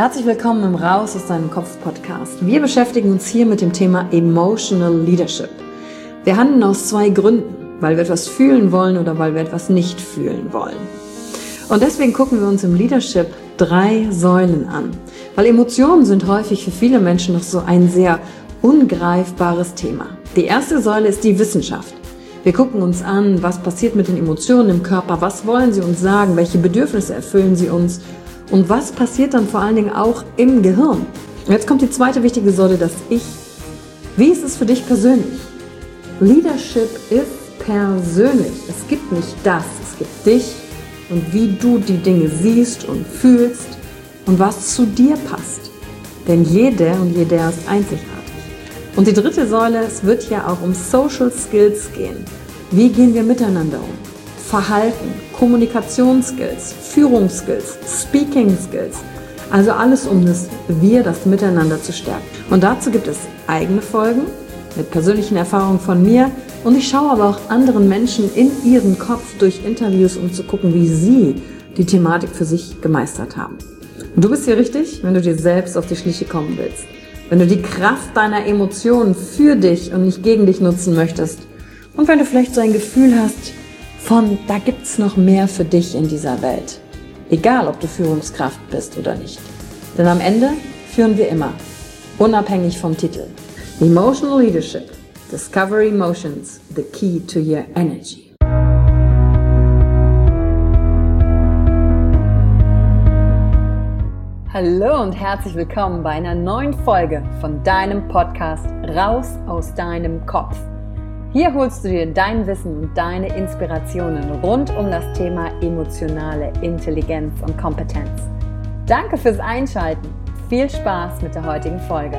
Herzlich willkommen im Raus aus deinem Kopf Podcast. Wir beschäftigen uns hier mit dem Thema Emotional Leadership. Wir handeln aus zwei Gründen, weil wir etwas fühlen wollen oder weil wir etwas nicht fühlen wollen. Und deswegen gucken wir uns im Leadership 3 Säulen an, weil Emotionen sind häufig für viele Menschen noch so ein sehr ungreifbares Thema. Die erste Säule ist die Wissenschaft. Wir gucken uns an, was passiert mit den Emotionen im Körper, was wollen sie uns sagen, welche Bedürfnisse erfüllen sie uns und was passiert dann vor allen Dingen auch im Gehirn. Und jetzt kommt die zweite wichtige Säule, das Ich. Wie ist es für dich persönlich? Leadership ist persönlich. Es gibt nicht das, es gibt dich und wie du die Dinge siehst und fühlst und was zu dir passt. Denn jede und jeder ist einzigartig. Und die dritte Säule, es wird ja auch um Social Skills gehen. Wie gehen wir miteinander um? Verhalten, Kommunikationsskills, Führungsskills, Speaking Skills. Also alles um das Miteinander zu stärken. Und dazu gibt es eigene Folgen mit persönlichen Erfahrungen von mir. Und ich schaue aber auch anderen Menschen in ihren Kopf durch Interviews, um zu gucken, wie sie die Thematik für sich gemeistert haben. Und du bist hier richtig, wenn du dir selbst auf die Schliche kommen willst. Wenn du die Kraft deiner Emotionen für dich und nicht gegen dich nutzen möchtest. Und wenn du vielleicht so ein Gefühl hast von, da gibt's noch mehr für dich in dieser Welt. Egal, ob du Führungskraft bist oder nicht. Denn am Ende führen wir immer, unabhängig vom Titel. Emotional Leadership. Discover Emotions, the key to your energy. Hallo und herzlich willkommen bei einer neuen Folge von deinem Podcast Raus aus deinem Kopf. Hier holst du dir dein Wissen und deine Inspirationen rund um das Thema emotionale Intelligenz und Kompetenz. Danke fürs Einschalten. Viel Spaß mit der heutigen Folge.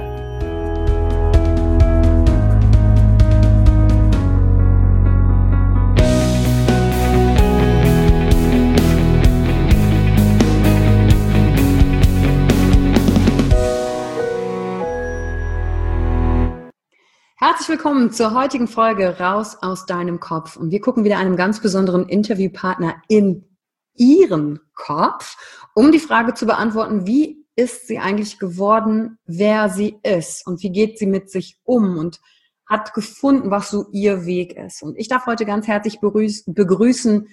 Herzlich willkommen zur heutigen Folge Raus aus deinem Kopf. Und wir gucken wieder einem ganz besonderen Interviewpartner in ihren Kopf, um die Frage zu beantworten, wie ist sie eigentlich geworden, wer sie ist und wie geht sie mit sich um und hat gefunden, was so ihr Weg ist. Und ich darf heute ganz herzlich begrüßen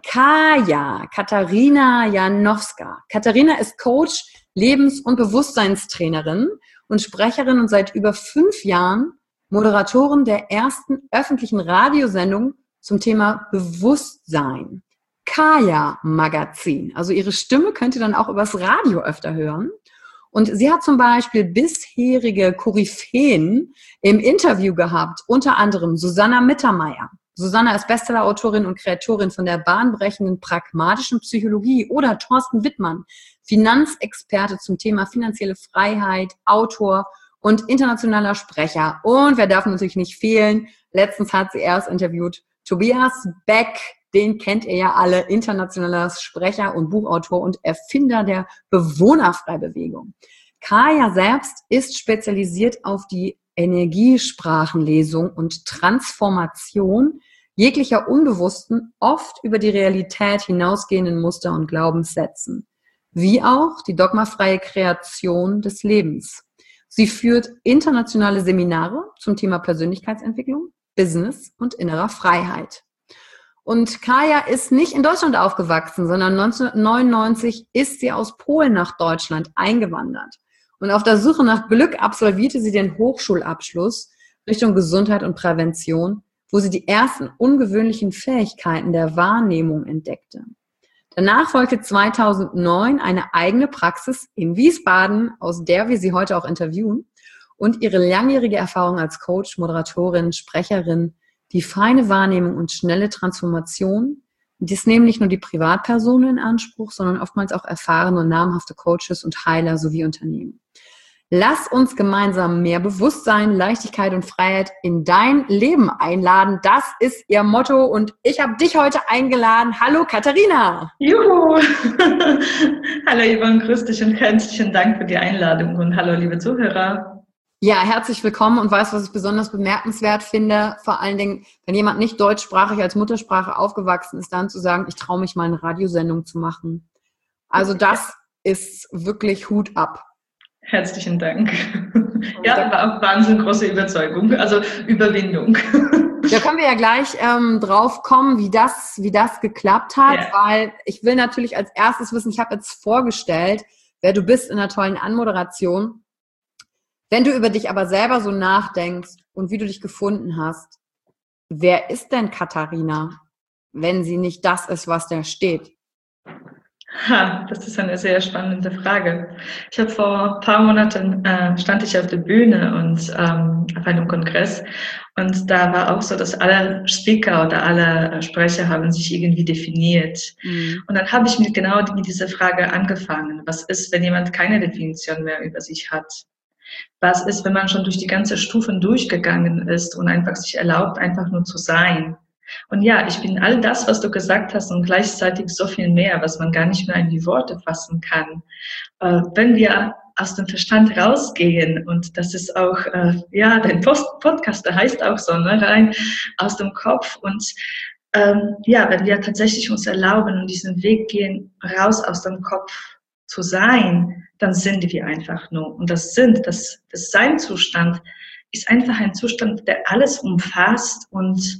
Katharina Janowska. Katharina ist Coach, Lebens- und Bewusstseinstrainerin und Sprecherin und seit über 5 Jahren Moderatorin der ersten öffentlichen Radiosendung zum Thema Bewusstsein. Kaya Magazin. Also ihre Stimme könnt ihr dann auch übers Radio öfter hören. Und sie hat zum Beispiel bisherige Koryphäen im Interview gehabt, unter anderem Susanna Mittermeier. Susanna ist Bestsellerautorin und Kreatorin von der bahnbrechenden pragmatischen Psychologie, oder Thorsten Wittmann, Finanzexperte zum Thema finanzielle Freiheit, Autor und internationaler Sprecher. Und wer darf natürlich nicht fehlen? Letztens hat sie erst interviewt Tobias Beck, den kennt ihr ja alle, internationaler Sprecher und Buchautor und Erfinder der Bewohnerfreibewegung. Kaya selbst ist spezialisiert auf die Energiesprachenlesung und Transformation jeglicher unbewussten, oft über die Realität hinausgehenden Muster und Glaubenssätzen, wie auch die dogmafreie Kreation des Lebens. Sie führt internationale Seminare zum Thema Persönlichkeitsentwicklung, Business und innerer Freiheit. Und Kaya ist nicht in Deutschland aufgewachsen, sondern 1999 ist sie aus Polen nach Deutschland eingewandert. Und auf der Suche nach Glück absolvierte sie den Hochschulabschluss Richtung Gesundheit und Prävention, wo sie die ersten ungewöhnlichen Fähigkeiten der Wahrnehmung entdeckte. Danach folgte 2009 eine eigene Praxis in Wiesbaden, aus der wir sie heute auch interviewen, und ihre langjährige Erfahrung als Coach, Moderatorin, Sprecherin, die feine Wahrnehmung und schnelle Transformation. Dies nehmen nicht nur die Privatpersonen in Anspruch, sondern oftmals auch erfahrene und namhafte Coaches und Heiler sowie Unternehmen. Lass uns gemeinsam mehr Bewusstsein, Leichtigkeit und Freiheit in dein Leben einladen. Das ist ihr Motto und ich habe dich heute eingeladen. Hallo Katharina! Juhu! Hallo Yvonne, grüß dich und herzlichen Dank für die Einladung und hallo liebe Zuhörer. Ja, herzlich willkommen und weißt, was ich besonders bemerkenswert finde, vor allen Dingen, wenn jemand nicht deutschsprachig als Muttersprache aufgewachsen ist, dann zu sagen, ich traue mich mal eine Radiosendung zu machen. Also das ist wirklich Hut ab. Herzlichen Dank. Ja, war auch wahnsinnig große Überzeugung, also Überwindung. Da können wir ja gleich drauf kommen, wie das geklappt hat, weil ich will natürlich als erstes wissen, ich habe jetzt vorgestellt, wer du bist in einer tollen Anmoderation. Wenn du über dich aber selber so nachdenkst und wie du dich gefunden hast, wer ist denn Katharina, wenn sie nicht das ist, was da steht? Das ist eine sehr spannende Frage. Ich habe vor ein paar Monaten stand ich auf der Bühne und auf einem Kongress und da war auch so, dass alle Speaker oder alle Sprecher haben sich irgendwie definiert. Und dann habe ich genau mit dieser Frage angefangen. Was ist, wenn jemand keine Definition mehr über sich hat? Was ist, wenn man schon durch die ganzen Stufen durchgegangen ist und einfach sich erlaubt, einfach nur zu sein? Und ja, ich bin all das, was du gesagt hast und gleichzeitig so viel mehr, was man gar nicht mehr in die Worte fassen kann. Wenn wir aus dem Verstand rausgehen, und das ist auch, dein Podcast, der heißt auch so, ne, rein aus dem Kopf. Und wenn wir tatsächlich uns erlauben und diesen Weg gehen, raus aus dem Kopf zu sein, dann sind wir einfach nur. Und das Sein-Zustand ist einfach ein Zustand, der alles umfasst und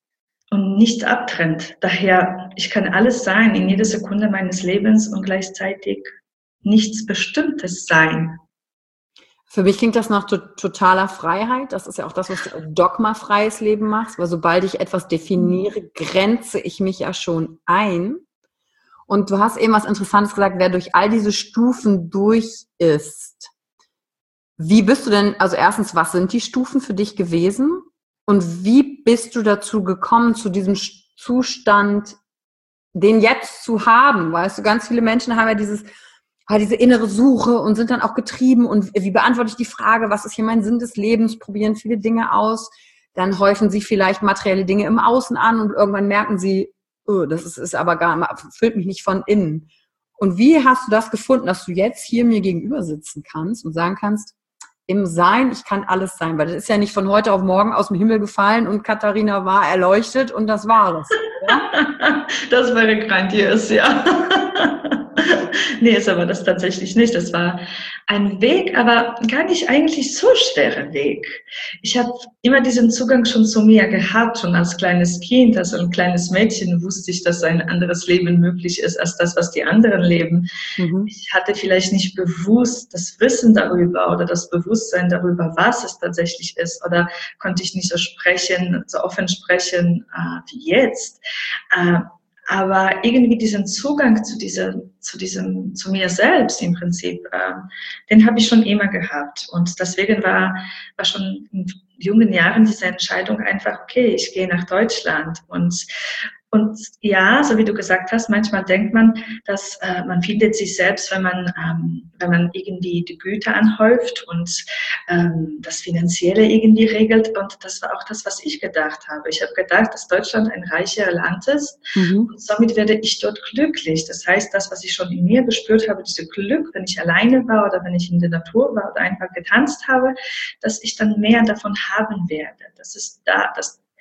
nichts abtrennt. Daher, ich kann alles sein in jeder Sekunde meines Lebens und gleichzeitig nichts Bestimmtes sein. Für mich klingt das nach totaler Freiheit. Das ist ja auch das, was du als dogmafreies Leben machst, weil sobald ich etwas definiere, grenze ich mich ja schon ein. Und du hast eben was Interessantes gesagt, wer durch all diese Stufen durch ist. Wie bist du denn, also erstens, was sind die Stufen für dich gewesen? Und wie bist du dazu gekommen, zu diesem Zustand, den jetzt zu haben? Weißt du, ganz viele Menschen haben ja diese innere Suche und sind dann auch getrieben. Und wie beantworte ich die Frage, was ist hier mein Sinn des Lebens? Probieren viele Dinge aus. Dann häufen sie vielleicht materielle Dinge im Außen an und irgendwann merken sie, oh, das ist aber füllt mich nicht von innen. Und wie hast du das gefunden, dass du jetzt hier mir gegenüber sitzen kannst und sagen kannst, im Sein, ich kann alles sein, weil das ist ja nicht von heute auf morgen aus dem Himmel gefallen und Katharina war erleuchtet und das war es. Ja? Das wäre grandios, ja. Nee, ist aber das tatsächlich nicht. Das war ein Weg, aber gar nicht eigentlich so schwerer Weg. Ich habe immer diesen Zugang schon zu mir gehabt, schon als kleines Kind, als ein kleines Mädchen wusste ich, dass ein anderes Leben möglich ist als das, was die anderen leben. Ich hatte vielleicht nicht bewusst das Wissen darüber oder das Bewusstsein darüber, was es tatsächlich ist, oder konnte ich nicht so offen sprechen wie jetzt. Aber irgendwie diesen Zugang zu mir selbst im Prinzip, den habe ich schon immer gehabt. Und deswegen war schon in jungen Jahren diese Entscheidung einfach, okay, ich gehe nach Deutschland. Und ja, so wie du gesagt hast, manchmal denkt man, dass man findet sich selbst, wenn man irgendwie die Güter anhäuft und das Finanzielle irgendwie regelt. Und das war auch das, was ich gedacht habe. Ich habe gedacht, dass Deutschland ein reicheres Land ist und somit werde ich dort glücklich. Das heißt, das, was ich schon in mir gespürt habe, dieses Glück, wenn ich alleine war oder wenn ich in der Natur war oder einfach getanzt habe, dass ich dann mehr davon haben werde. Das ist da,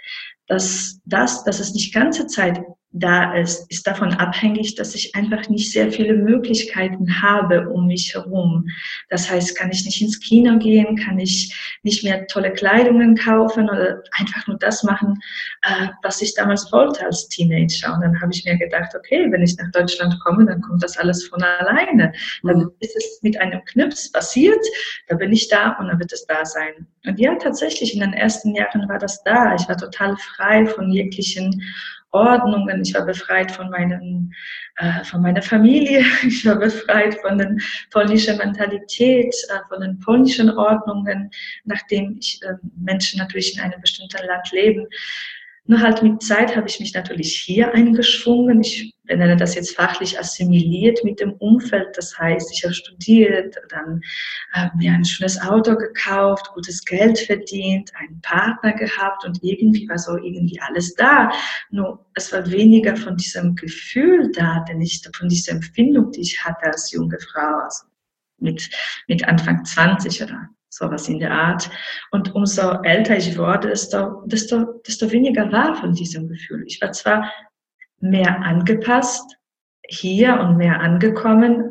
dass es nicht ganze Zeit da ist davon abhängig, dass ich einfach nicht sehr viele Möglichkeiten habe um mich herum. Das heißt, kann ich nicht ins Kino gehen, kann ich nicht mehr tolle Kleidungen kaufen oder einfach nur das machen, was ich damals wollte als Teenager. Und dann habe ich mir gedacht, okay, wenn ich nach Deutschland komme, dann kommt das alles von alleine. Dann ist es mit einem Knips passiert, da bin ich da und dann wird es da sein. Und ja, tatsächlich, in den ersten Jahren war das da. Ich war total frei von jeglichen Ordnungen. Ich war befreit von meiner Familie. Ich war befreit von der polnischen Mentalität, von den polnischen Ordnungen, nachdem Menschen natürlich in einem bestimmten Land leben. Nur halt mit Zeit habe ich mich natürlich hier eingeschwungen. Ich nenne das jetzt fachlich assimiliert mit dem Umfeld. Das heißt, ich habe studiert, dann mir ein schönes Auto gekauft, gutes Geld verdient, einen Partner gehabt und irgendwie war so irgendwie alles da. Nur es war weniger von diesem Gefühl da, von dieser Empfindung, die ich hatte als junge Frau, also mit Anfang 20 oder sowas in der Art. Und umso älter ich wurde, desto weniger war von diesem Gefühl. Ich war zwar mehr angepasst hier und mehr angekommen,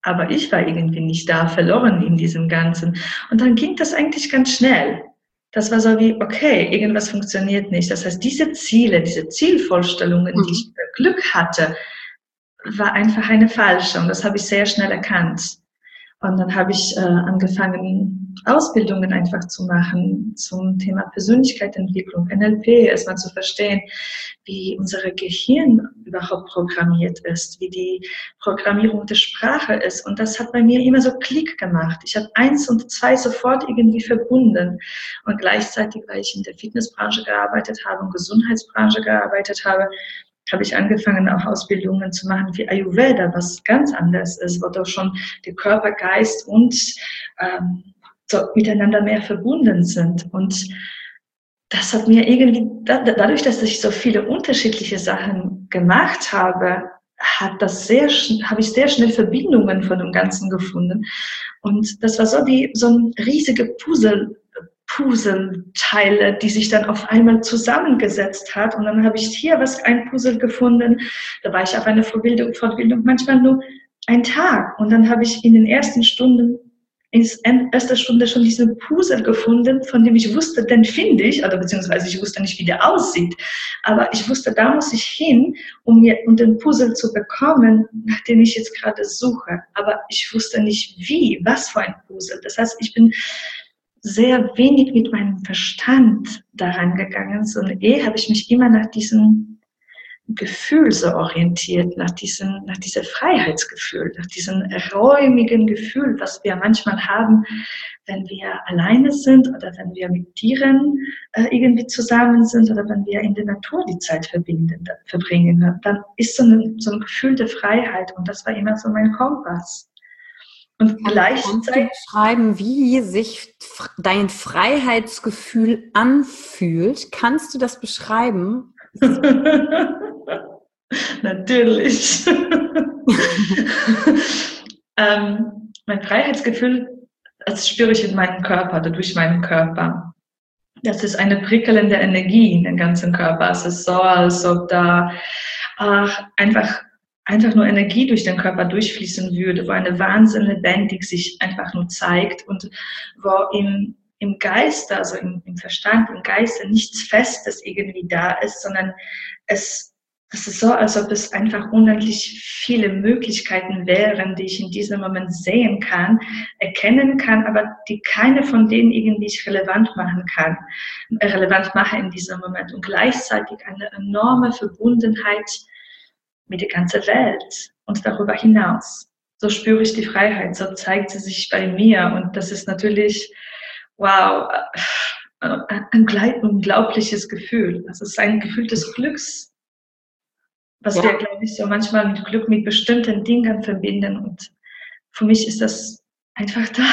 aber ich war irgendwie nicht da, verloren in diesem Ganzen. Und dann ging das eigentlich ganz schnell. Das war so wie, okay, irgendwas funktioniert nicht. Das heißt, diese Ziele, diese Zielvorstellungen, die ich Glück hatte, war einfach eine falsche. Und das habe ich sehr schnell erkannt. Und dann habe ich angefangen, Ausbildungen einfach zu machen zum Thema Persönlichkeitsentwicklung, NLP, erstmal zu verstehen, wie unser Gehirn überhaupt programmiert ist, wie die Programmierung der Sprache ist. Und das hat bei mir immer so Klick gemacht. Ich habe 1 und 2 sofort irgendwie verbunden. Und gleichzeitig, weil ich in der Fitnessbranche gearbeitet habe und Gesundheitsbranche gearbeitet habe ich angefangen, auch Ausbildungen zu machen wie Ayurveda, was ganz anders ist, wo doch schon der Körper, Geist und so miteinander mehr verbunden sind. Und das hat mir irgendwie, dadurch, dass ich so viele unterschiedliche Sachen gemacht habe, habe ich sehr schnell Verbindungen von dem Ganzen gefunden. Und das war so wie so ein riesige Puzzleteile, die sich dann auf einmal zusammengesetzt hat. Und dann habe ich hier ein Puzzle gefunden. Da war ich auf einer Fortbildung manchmal nur einen Tag. Und dann habe ich in den ersten Stunden, in erster Stunde schon diesen Puzzle gefunden, von dem ich wusste, den finde ich, oder beziehungsweise ich wusste nicht, wie der aussieht. Aber ich wusste, da muss ich hin, um den Puzzle zu bekommen, nach dem ich jetzt gerade suche. Aber ich wusste nicht wie, was für ein Puzzle. Das heißt, ich bin sehr wenig mit meinem Verstand daran gegangen, sondern habe ich mich immer nach diesem Gefühl so orientiert, nach diesem Freiheitsgefühl, nach diesem räumigen Gefühl, was wir manchmal haben, wenn wir alleine sind oder wenn wir mit Tieren irgendwie zusammen sind oder wenn wir in der Natur die Zeit verbringen. Dann ist so ein Gefühl der Freiheit und das war immer so mein Kompass. Und Kannst du beschreiben, wie sich dein Freiheitsgefühl anfühlt? Kannst du das beschreiben? Natürlich. Mein Freiheitsgefühl, das spüre ich in meinem Körper, oder durch meinen Körper. Das ist eine prickelnde Energie in den ganzen Körper. Es ist so, als ob da einfach nur Energie durch den Körper durchfließen würde, wo eine Wahnsinn lebendig sich einfach nur zeigt und wo im Geiste, also im Verstand, im Geiste nichts Festes irgendwie da ist, sondern es ist so, als ob es einfach unendlich viele Möglichkeiten wären, die ich in diesem Moment sehen kann, erkennen kann, aber die keine von denen irgendwie ich relevant mache in diesem Moment. Und gleichzeitig eine enorme Verbundenheit mit der ganzen Welt und darüber hinaus. So spüre ich die Freiheit, so zeigt sie sich bei mir. Und das ist natürlich, wow, ein unglaubliches Gefühl. Das ist ein Gefühl des Glücks, was wir, glaube ich, so manchmal mit Glück mit bestimmten Dingen verbinden. Und für mich ist das einfach da.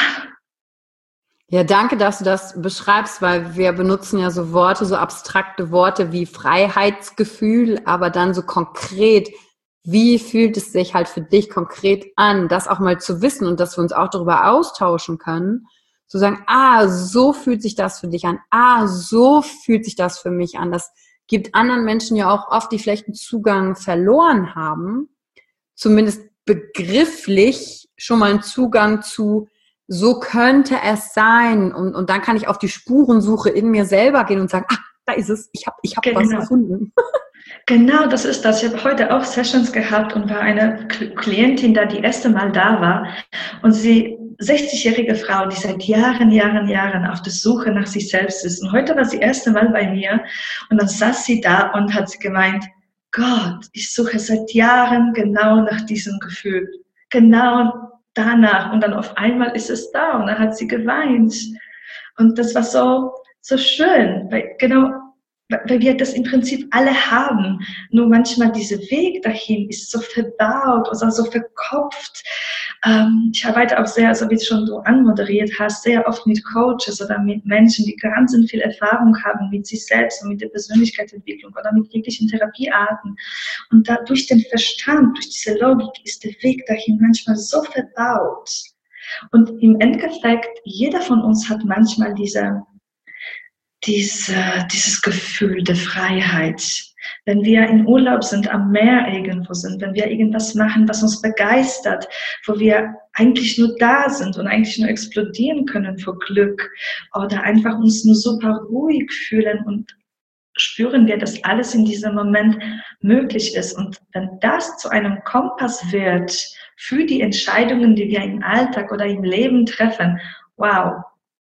Ja, danke, dass du das beschreibst, weil wir benutzen ja so Worte, so abstrakte Worte wie Freiheitsgefühl, aber dann so konkret, wie fühlt es sich halt für dich konkret an, das auch mal zu wissen und dass wir uns auch darüber austauschen können, zu sagen, so fühlt sich das für dich an, so fühlt sich das für mich an. Das gibt anderen Menschen ja auch oft, die vielleicht einen Zugang verloren haben, zumindest begrifflich schon mal einen Zugang zu, so könnte es sein. Und dann kann ich auf die Spurensuche in mir selber gehen und sagen, da ist es, ich hab was gefunden. Genau, das ist das. Ich habe heute auch Sessions gehabt und war eine Klientin da, die erste Mal da war. Und sie, 60-jährige Frau, die seit Jahren auf der Suche nach sich selbst ist. Und heute war sie das erste Mal bei mir und dann saß sie da und hat sie gemeint, Gott, ich suche seit Jahren genau nach diesem Gefühl. Genau danach. Und dann auf einmal ist es da und dann hat sie geweint. Und das war so schön, weil wir das im Prinzip alle haben. Nur manchmal dieser Weg dahin ist so verbaut oder so verkopft. Ich arbeite auch sehr, so wie du schon so anmoderiert hast, sehr oft mit Coaches oder mit Menschen, die ganz viel Erfahrung haben mit sich selbst und mit der Persönlichkeitsentwicklung oder mit jeglichen Therapiearten. Und da durch den Verstand, durch diese Logik ist der Weg dahin manchmal so verbaut. Und im Endeffekt, jeder von uns hat manchmal dieses Gefühl der Freiheit. wenn wir in Urlaub sind, am Meer irgendwo sind, wenn wir irgendwas machen, was uns begeistert, wo wir eigentlich nur da sind und eigentlich nur explodieren können vor Glück oder einfach uns nur super ruhig fühlen und spüren wir, dass alles in diesem Moment möglich ist. Und wenn das zu einem Kompass wird für die Entscheidungen, die wir im Alltag oder im Leben treffen, wow.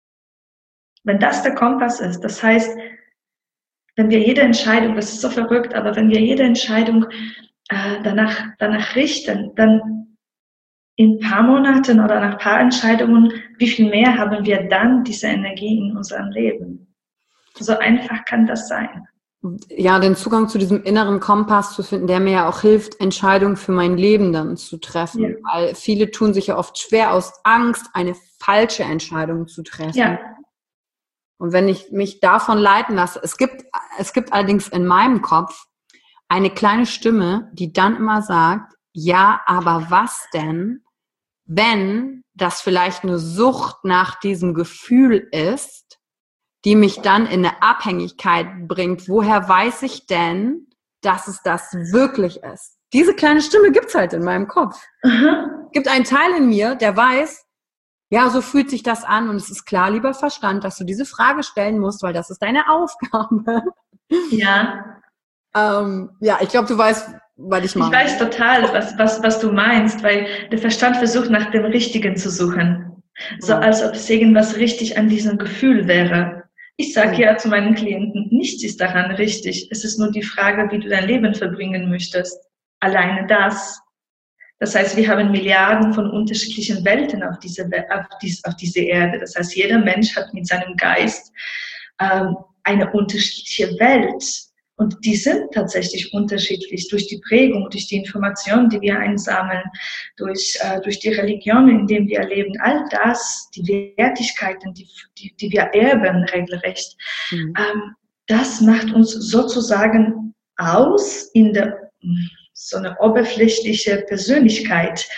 Wenn das der Kompass ist, das heißt, wenn wir jede Entscheidung, das ist so verrückt, aber wenn wir jede Entscheidung danach richten, dann in ein paar Monaten oder nach ein paar Entscheidungen, wie viel mehr haben wir dann diese Energie in unserem Leben? So einfach kann das sein. Ja, den Zugang zu diesem inneren Kompass zu finden, der mir ja auch hilft, Entscheidungen für mein Leben dann zu treffen. Ja. Weil viele tun sich ja oft schwer aus Angst, eine falsche Entscheidung zu treffen. Ja. Und wenn ich mich davon leiten lasse, es gibt allerdings in meinem Kopf eine kleine Stimme, die dann immer sagt, ja, aber was denn, wenn das vielleicht eine Sucht nach diesem Gefühl ist, die mich dann in eine Abhängigkeit bringt. Woher weiß ich denn, dass es das wirklich ist? Diese kleine Stimme gibt's halt in meinem Kopf. Es gibt einen Teil in mir, der weiß, ja, so fühlt sich das an und es ist klar, lieber Verstand, dass du diese Frage stellen musst, weil das ist deine Aufgabe. Ja. Ja, ich glaube, du weißt, was ich meine. Ich weiß total, was du meinst, weil der Verstand versucht, nach dem Richtigen zu suchen. So als ob es irgendwas richtig an diesem Gefühl wäre. Ich sage ja zu meinen Klienten, nichts ist daran richtig. Es ist nur die Frage, wie du dein Leben verbringen möchtest. Alleine das. Das heißt, wir haben Milliarden von unterschiedlichen Welten auf diese Erde. Das heißt, jeder Mensch hat mit seinem Geist eine unterschiedliche Welt. Und die sind tatsächlich unterschiedlich durch die Prägung, durch die Informationen, die wir einsammeln, durch die Religion, in der wir leben. All das, die Wertigkeiten, die wir erben, regelrecht, das macht uns sozusagen aus in der so eine oberflächliche Persönlichkeit.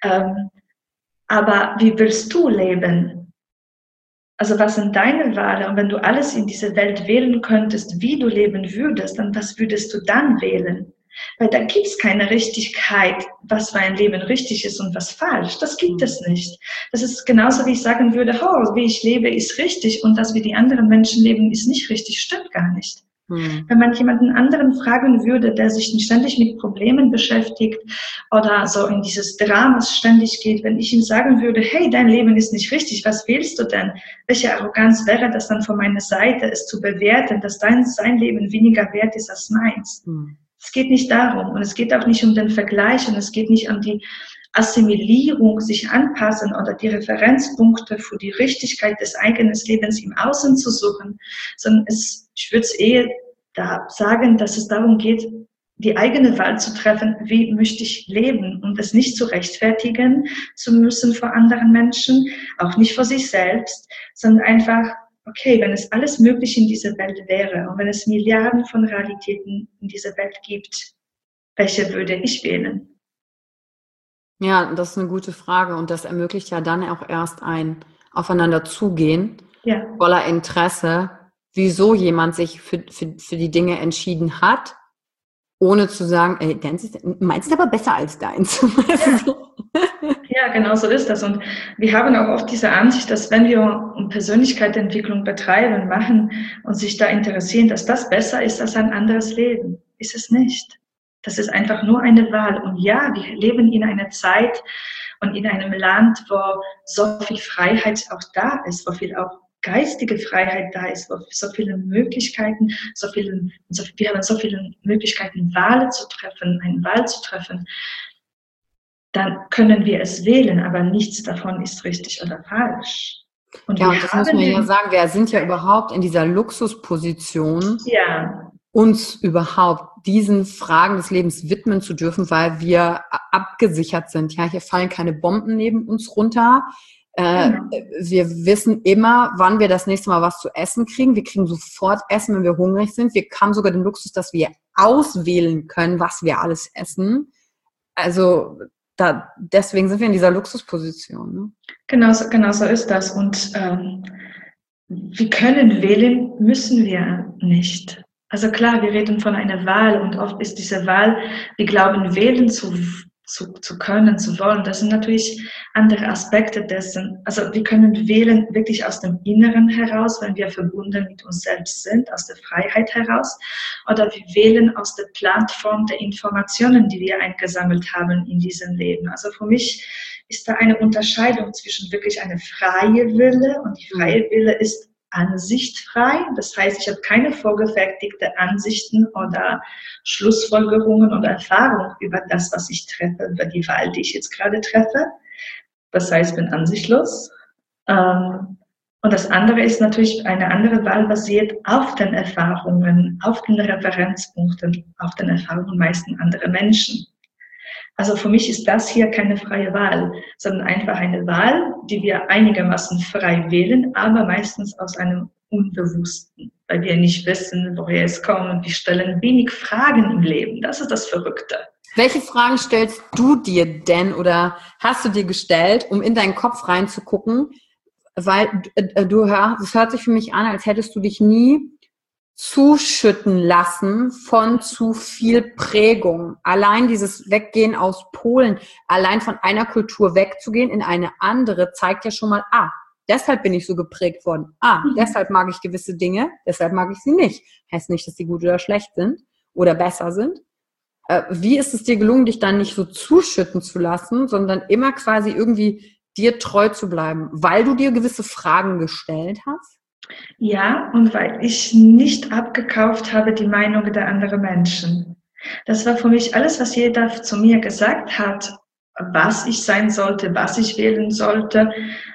Aber wie willst du leben? Also was sind deine Wahlen? Und wenn du alles in dieser Welt wählen könntest, wie du leben würdest, dann was würdest du dann wählen? Weil da gibt es keine Richtigkeit, was für ein Leben richtig ist und was falsch. Das gibt es nicht. Das ist genauso, wie ich sagen würde, oh, wie ich lebe, ist richtig und das, wie die anderen Menschen leben, ist nicht richtig, stimmt gar nicht. Wenn man jemanden anderen fragen würde, der sich ständig mit Problemen beschäftigt oder so in dieses Dramas ständig geht, wenn ich ihm sagen würde, hey, dein Leben ist nicht richtig, was willst du denn? Welche Arroganz wäre das dann von meiner Seite, es zu bewerten, dass sein Leben weniger wert ist als meins? Es geht nicht darum und es geht auch nicht um den Vergleich und es geht nicht um die Assimilierung, sich anpassen oder die Referenzpunkte für die Richtigkeit des eigenen Lebens im Außen zu suchen, sondern ich würde es eher da sagen, dass es darum geht, die eigene Wahl zu treffen, wie möchte ich leben und es nicht zu rechtfertigen zu müssen vor anderen Menschen, auch nicht vor sich selbst, sondern einfach, okay, wenn es alles möglich in dieser Welt wäre und wenn es Milliarden von Realitäten in dieser Welt gibt, welche würde ich wählen? Ja, das ist eine gute Frage und das ermöglicht ja dann auch erst ein Aufeinander zugehen, voller Interesse, wieso jemand sich für die Dinge entschieden hat, ohne zu sagen, ey, meins ist aber besser als deins. Ja, genau so ist das. Und wir haben auch oft diese Ansicht, dass wenn wir Persönlichkeitsentwicklung betreiben, machen und sich da interessieren, dass das besser ist als ein anderes Leben. Ist es nicht. Das ist einfach nur eine Wahl. Und ja, wir leben in einer Zeit und in einem Land, wo so viel Freiheit auch da ist, wo viel auch geistige Freiheit da ist, wo so viele Möglichkeiten, wir haben so viele Möglichkeiten, Wahlen zu treffen, eine Wahl zu treffen, dann können wir es wählen, aber nichts davon ist richtig oder falsch. Und ja, und das muss man ja sagen, wir sind ja überhaupt in dieser Luxusposition, uns überhaupt diesen Fragen des Lebens widmen zu dürfen, weil wir abgesichert sind. Ja, hier fallen keine Bomben neben uns runter. Wir wissen immer, wann wir das nächste Mal was zu essen kriegen. Wir kriegen sofort Essen, wenn wir hungrig sind. Wir haben sogar den Luxus, dass wir auswählen können, was wir alles essen. Also deswegen sind wir in dieser Luxusposition. Ne? Genau so ist das. Und wir können wählen, müssen wir nicht. Also klar, wir reden von einer Wahl und oft ist diese Wahl, wir glauben, wählen zu können, zu wollen. Das sind natürlich andere Aspekte dessen. Also wir können wählen wirklich aus dem Inneren heraus, wenn wir verbunden mit uns selbst sind, aus der Freiheit heraus. Oder wir wählen aus der Plattform der Informationen, die wir eingesammelt haben in diesem Leben. Also für mich ist da eine Unterscheidung zwischen wirklich eine freie Wille, und die freie Wille ist ansichtfrei. Das heißt, ich habe keine vorgefertigte Ansichten oder Schlussfolgerungen oder Erfahrungen über das, was ich treffe, über die Wahl, die ich jetzt gerade treffe. Das heißt, ich bin ansichtlos. Und das andere ist natürlich eine andere Wahl basiert auf den Erfahrungen, auf den Referenzpunkten, auf den Erfahrungen meisten anderer Menschen. Also für mich ist das hier keine freie Wahl, sondern einfach eine Wahl, die wir einigermaßen frei wählen, aber meistens aus einem Unbewussten, weil wir nicht wissen, woher es kommt, und wir stellen wenig Fragen im Leben. Das ist das Verrückte. Welche Fragen stellst du dir denn oder hast du dir gestellt, um in deinen Kopf reinzugucken? Weil es hört sich für mich an, als hättest du dich nie zuschütten lassen von zu viel Prägung. Allein dieses Weggehen aus Polen, allein von einer Kultur wegzugehen in eine andere, zeigt ja schon mal, deshalb bin ich so geprägt worden. Deshalb mag ich gewisse Dinge, deshalb mag ich sie nicht. Heißt nicht, dass sie gut oder schlecht sind oder besser sind. Wie ist es dir gelungen, dich dann nicht so zuschütten zu lassen, sondern immer quasi irgendwie dir treu zu bleiben, weil du dir gewisse Fragen gestellt hast? Ja, und weil ich nicht abgekauft habe die Meinung der anderen Menschen. Das war für mich alles, was jeder zu mir gesagt hat, was ich sein sollte, was ich wählen sollte.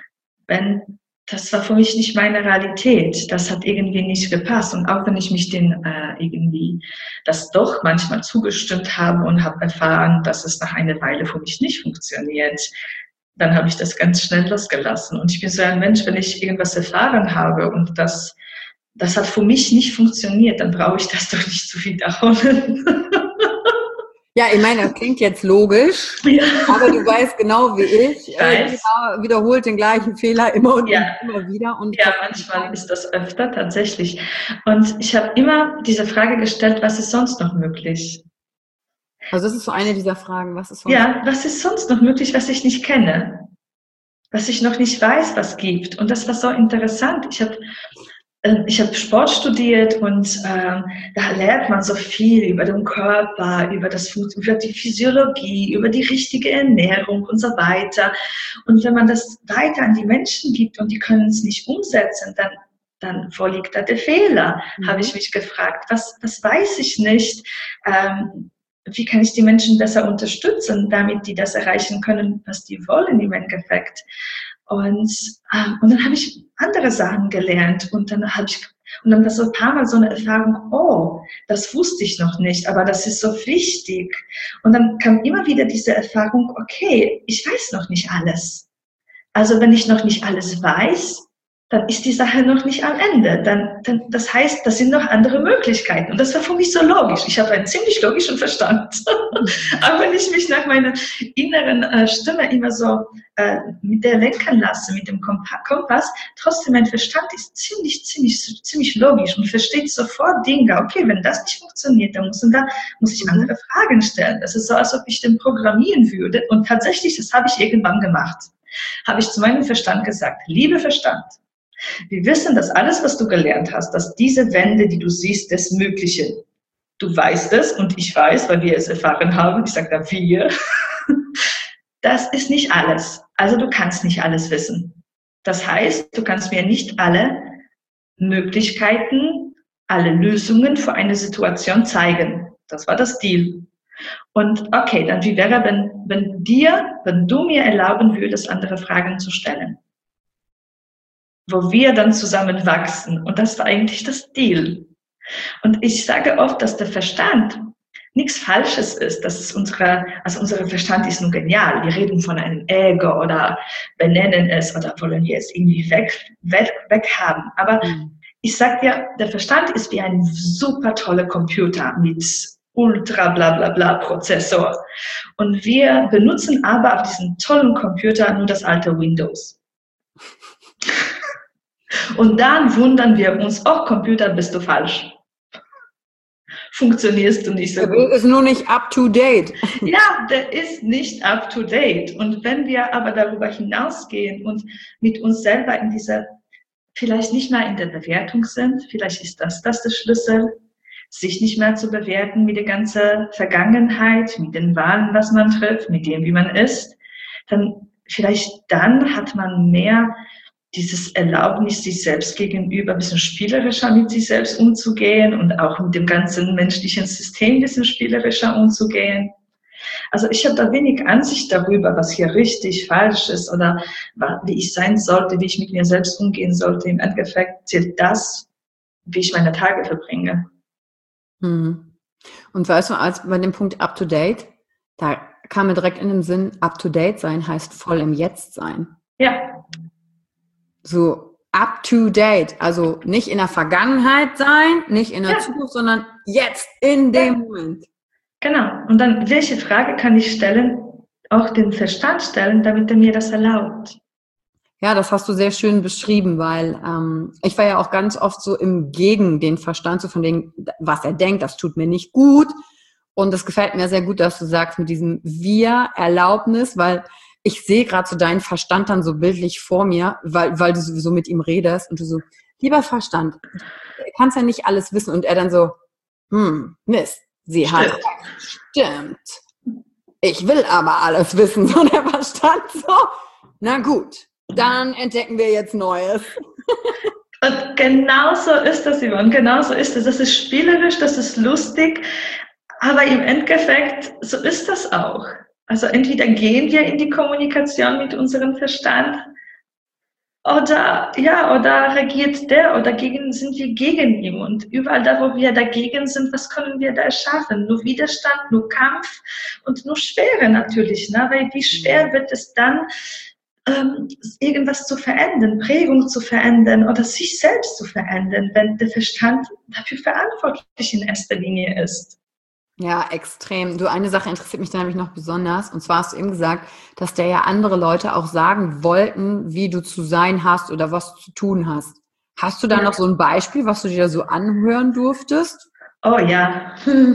Das war für mich nicht meine Realität. Das hat irgendwie nicht gepasst. Und auch wenn ich mich irgendwie das doch manchmal zugestimmt habe und habe erfahren, dass es nach einer Weile für mich nicht funktioniert, dann habe ich das ganz schnell losgelassen. Und ich bin so ein Mensch, wenn ich irgendwas erfahren habe und das hat für mich nicht funktioniert, dann brauche ich das doch nicht zu wiederholen. Ja, ich meine, das klingt jetzt logisch, ja. Aber du weißt genau wie ich, wiederholt den gleichen Fehler immer und immer wieder. Und ja, manchmal ist das öfter tatsächlich. Und ich habe immer diese Frage gestellt, was ist sonst noch möglich? Also das ist so eine dieser Fragen. Was ist sonst noch möglich, was ich nicht kenne? Was ich noch nicht weiß, was gibt? Und das war so interessant. Ich hab Sport studiert und da lernt man so viel über den Körper, über die Physiologie, über die richtige Ernährung und so weiter. Und wenn man das weiter an die Menschen gibt und die können es nicht umsetzen, dann wo liegt da der Fehler? Habe ich mich gefragt. Was weiß ich nicht? Wie kann ich die Menschen besser unterstützen, damit die das erreichen können, was die wollen im Endeffekt? Und dann habe ich andere Sachen gelernt und dann war so ein paar Mal so eine Erfahrung, das wusste ich noch nicht, aber das ist so wichtig. Und dann kam immer wieder diese Erfahrung, okay, ich weiß noch nicht alles. Also wenn ich noch nicht alles weiß, dann ist die Sache noch nicht am Ende. Das heißt, das sind noch andere Möglichkeiten. Und das war für mich so logisch. Ich habe einen ziemlich logischen Verstand. Aber wenn ich mich nach meiner inneren Stimme immer so mit der lenken lasse, mit dem Kompass, trotzdem mein Verstand ist ziemlich logisch und versteht sofort Dinge. Okay, wenn das nicht funktioniert, dann muss ich andere Fragen stellen. Das ist so, als ob ich den programmieren würde. Und tatsächlich, das habe ich irgendwann gemacht. Habe ich zu meinem Verstand gesagt, lieber Verstand, wir wissen, dass alles, was du gelernt hast, dass diese Wände, die du siehst, das Mögliche, du weißt es und ich weiß, weil wir es erfahren haben, ich sage da wir, das ist nicht alles. Also du kannst nicht alles wissen. Das heißt, du kannst mir nicht alle Möglichkeiten, alle Lösungen für eine Situation zeigen. Das war das Deal. Und okay, dann wie wäre, wenn du mir erlauben würdest, andere Fragen zu stellen, wo wir dann zusammen wachsen. Und das war eigentlich das Deal. Und ich sage oft, dass der Verstand nichts Falsches ist. Unser Verstand ist nur genial. Wir reden von einem Ego oder benennen es oder wollen wir es irgendwie weg haben. Aber ich sage dir, der Verstand ist wie ein super toller Computer mit ultra bla bla bla Prozessor. Und wir benutzen aber auf diesem tollen Computer nur das alte Windows. Und dann wundern wir uns, Computer, bist du falsch. funktionierst du nicht so gut. Der ist nur nicht up to date. Ja, der ist nicht up to date. Und wenn wir aber darüber hinausgehen und mit uns selber in dieser, vielleicht nicht mal in der Bewertung sind, vielleicht ist das der Schlüssel, sich nicht mehr zu bewerten mit der ganzen Vergangenheit, mit den Wahlen, was man trifft, mit dem, wie man ist, dann hat man mehr dieses Erlaubnis, sich selbst gegenüber ein bisschen spielerischer mit sich selbst umzugehen und auch mit dem ganzen menschlichen System ein bisschen spielerischer umzugehen. Also ich habe da wenig Ansicht darüber, was hier richtig, falsch ist oder wie ich sein sollte, wie ich mit mir selbst umgehen sollte. Im Endeffekt zählt das, wie ich meine Tage verbringe. Und weißt du, als bei dem Punkt up to date, da kam mir direkt in den Sinn, up to date sein heißt voll im Jetzt sein. Ja. So up to date, also nicht in der Vergangenheit sein, nicht in der Zukunft, sondern jetzt, in dem Moment. Genau. Und dann, welche Frage kann ich stellen, auch den Verstand stellen, damit er mir das erlaubt? Ja, das hast du sehr schön beschrieben, weil ich war ja auch ganz oft so gegen den Verstand, so von dem, was er denkt, das tut mir nicht gut. Und es gefällt mir sehr gut, dass du sagst mit diesem Wir-Erlaubnis, weil ich sehe gerade so deinen Verstand dann so bildlich vor mir, weil du sowieso mit ihm redest und du so, lieber Verstand, du kannst ja nicht alles wissen. Und er dann so, Mist, sie hat recht, stimmt. Ich will aber alles wissen. So der Verstand so, na gut, dann entdecken wir jetzt Neues. Und genauso ist das, Yvonne, genauso ist es. Das ist spielerisch, das ist lustig, aber im Endeffekt, so ist das auch. Also entweder gehen wir in die Kommunikation mit unserem Verstand oder regiert der oder sind wir gegen ihn. Und überall da, wo wir dagegen sind, was können wir da erschaffen? Nur Widerstand, nur Kampf und nur Schwere natürlich. Ne? Weil wie schwer wird es dann, irgendwas zu verändern, Prägung zu verändern oder sich selbst zu verändern, wenn der Verstand dafür verantwortlich in erster Linie ist. Ja, extrem. Du, eine Sache interessiert mich da nämlich noch besonders. Und zwar hast du eben gesagt, dass dir ja andere Leute auch sagen wollten, wie du zu sein hast oder was du zu tun hast. Hast du da noch so ein Beispiel, was du dir so anhören durftest? Oh ja,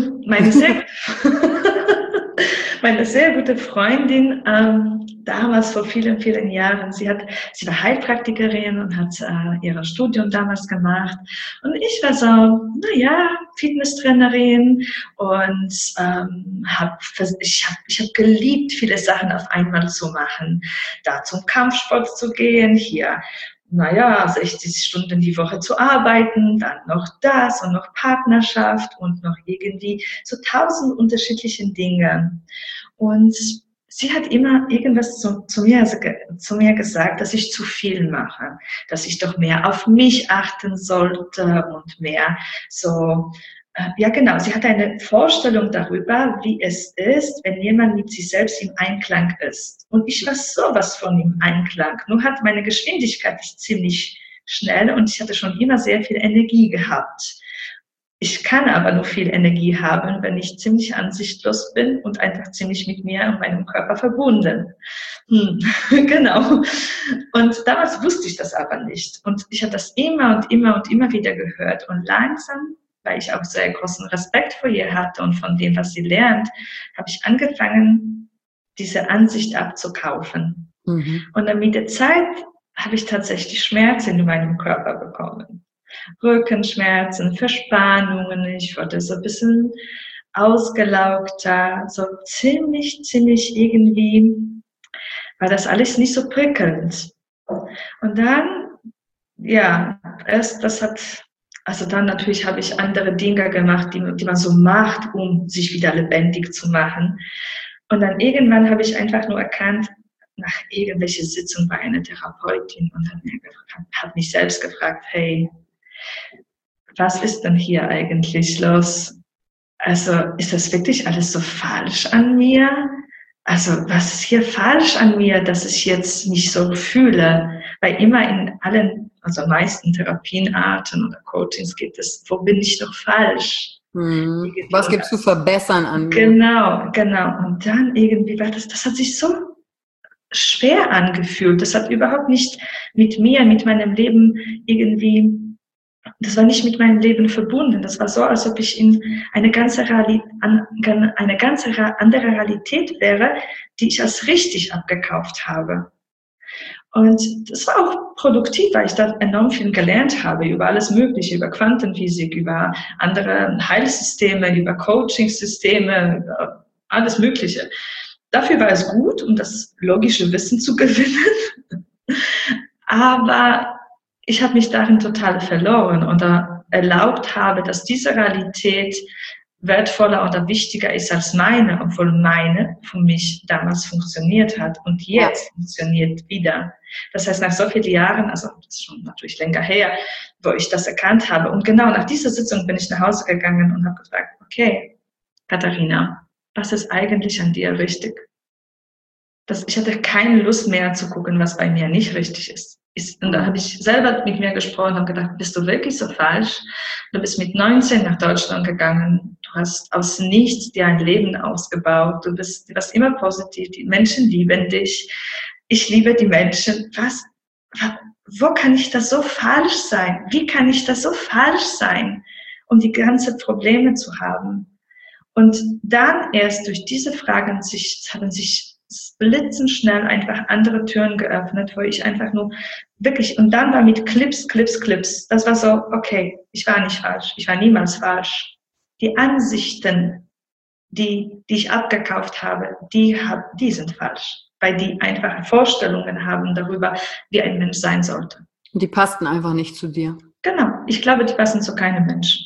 meine sehr gute Freundin, damals vor vielen, vielen Jahren, sie war Heilpraktikerin und hat ihr Studium damals gemacht. Und ich war so, Fitnesstrainerin und ich hab geliebt, viele Sachen auf einmal zu machen. Da zum Kampfsport zu gehen, hier 60 Stunden die Woche zu arbeiten, dann noch das und noch Partnerschaft und noch irgendwie so 1000 unterschiedlichen Dinge. Und sie hat immer irgendwas zu mir gesagt, dass ich zu viel mache, dass ich doch mehr auf mich achten sollte und mehr so. Sie hat eine Vorstellung darüber, wie es ist, wenn jemand mit sich selbst im Einklang ist. Und ich war sowas von im Einklang. Nur hat meine Geschwindigkeit ziemlich schnell und ich hatte schon immer sehr viel Energie gehabt. Ich kann aber nur viel Energie haben, wenn ich ziemlich ansichtlos bin und einfach ziemlich mit mir und meinem Körper verbunden. Genau. Und damals wusste ich das aber nicht. Und ich habe das immer und immer und immer wieder gehört. Und langsam, weil ich auch sehr großen Respekt vor ihr hatte und von dem, was sie lernt, habe ich angefangen, diese Ansicht abzukaufen. Und dann mit der Zeit habe ich tatsächlich Schmerzen in meinem Körper bekommen. Rückenschmerzen, Verspannungen, ich wurde so ein bisschen ausgelaugter, so ziemlich irgendwie, war das alles nicht so prickelnd. Und dann, dann natürlich habe ich andere Dinge gemacht, die man so macht, um sich wieder lebendig zu machen. Und dann irgendwann habe ich einfach nur erkannt, nach irgendwelcher Sitzung bei einer Therapeutin und habe mich selbst gefragt, hey, was ist denn hier eigentlich los? Also ist das wirklich alles so falsch an mir? Also was ist hier falsch an mir, dass ich jetzt mich so fühle? Weil immer in allen, also meisten Therapienarten oder Coachings geht es, wo bin ich doch falsch? Was gibt's zu verbessern an mir? Genau. Und dann irgendwie war das hat sich so schwer angefühlt. Das hat überhaupt nicht mit mir, mit meinem Leben irgendwie das war nicht mit meinem Leben verbunden. Das war so, als ob ich in eine andere Realität wäre, die ich als richtig abgekauft habe. Und das war auch produktiv, weil ich da enorm viel gelernt habe über alles Mögliche, über Quantenphysik, über andere Heilsysteme, über Coachingsysteme, über alles Mögliche. Dafür war es gut, um das logische Wissen zu gewinnen. Aber ich habe mich darin total verloren oder erlaubt habe, dass diese Realität wertvoller oder wichtiger ist als meine, obwohl meine für mich damals funktioniert hat und jetzt funktioniert wieder. Das heißt, nach so vielen Jahren, also das ist schon natürlich länger her, wo ich das erkannt habe. Und genau nach dieser Sitzung bin ich nach Hause gegangen und habe gefragt, okay, Katharina, was ist eigentlich an dir richtig? Ich hatte keine Lust mehr zu gucken, was bei mir nicht richtig ist. Und da habe ich selber mit mir gesprochen und gedacht, bist du wirklich so falsch? Du bist mit 19 nach Deutschland gegangen. Du hast aus nichts dir ein Leben ausgebaut. Du warst immer positiv. Die Menschen lieben dich. Ich liebe die Menschen. Wo kann ich das so falsch sein? Wie kann ich das so falsch sein, um die ganzen Probleme zu haben? Und dann erst durch diese Fragen haben sich blitzenschnell einfach andere Türen geöffnet, wo ich einfach nur wirklich, und dann war mit Clips. Das war so, okay, ich war nicht falsch. Ich war niemals falsch. Die Ansichten, die ich abgekauft habe, die sind falsch, weil die einfache Vorstellungen haben darüber, wie ein Mensch sein sollte. Und die passten einfach nicht zu dir. Genau. Ich glaube, die passen zu keinem Menschen.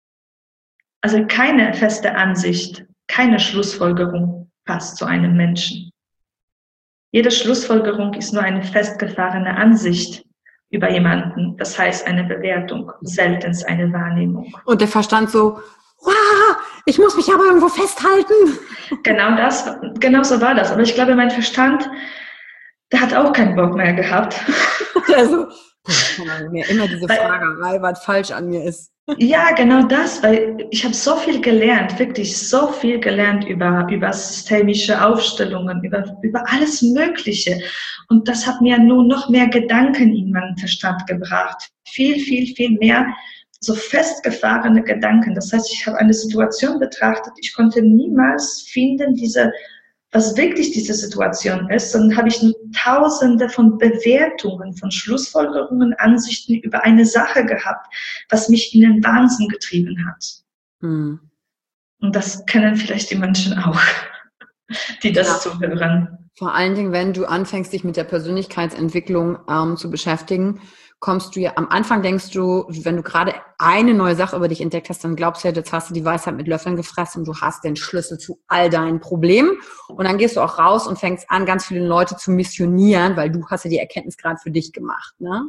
Also keine feste Ansicht, keine Schlussfolgerung passt zu einem Menschen. Jede Schlussfolgerung ist nur eine festgefahrene Ansicht über jemanden. Das heißt eine Bewertung, selten eine Wahrnehmung. Und der Verstand so, wow, ich muss mich aber irgendwo festhalten. Genau so war das. Aber ich glaube, mein Verstand, der hat auch keinen Bock mehr gehabt. Also, mir immer diese Fragerei, was falsch an mir ist. Ja, genau das, weil ich habe so viel gelernt, wirklich so viel gelernt über systemische Aufstellungen, über alles Mögliche. Und das hat mir nur noch mehr Gedanken in meinen Verstand gebracht. Viel mehr so festgefahrene Gedanken. Das heißt, ich habe eine Situation betrachtet, ich konnte niemals finden, was wirklich diese Situation ist, sondern habe ich nur Tausende von Bewertungen, von Schlussfolgerungen, Ansichten über eine Sache gehabt, was mich in den Wahnsinn getrieben hat. Und das kennen vielleicht die Menschen auch, die das zuhören. Vor allen Dingen, wenn du anfängst, dich mit der Persönlichkeitsentwicklung zu beschäftigen, kommst du ja, am Anfang denkst du, wenn du gerade eine neue Sache über dich entdeckt hast, dann glaubst du ja, jetzt hast du die Weisheit mit Löffeln gefressen und du hast den Schlüssel zu all deinen Problemen. Und dann gehst du auch raus und fängst an, ganz viele Leute zu missionieren, weil du hast ja die Erkenntnis gerade für dich gemacht, ne?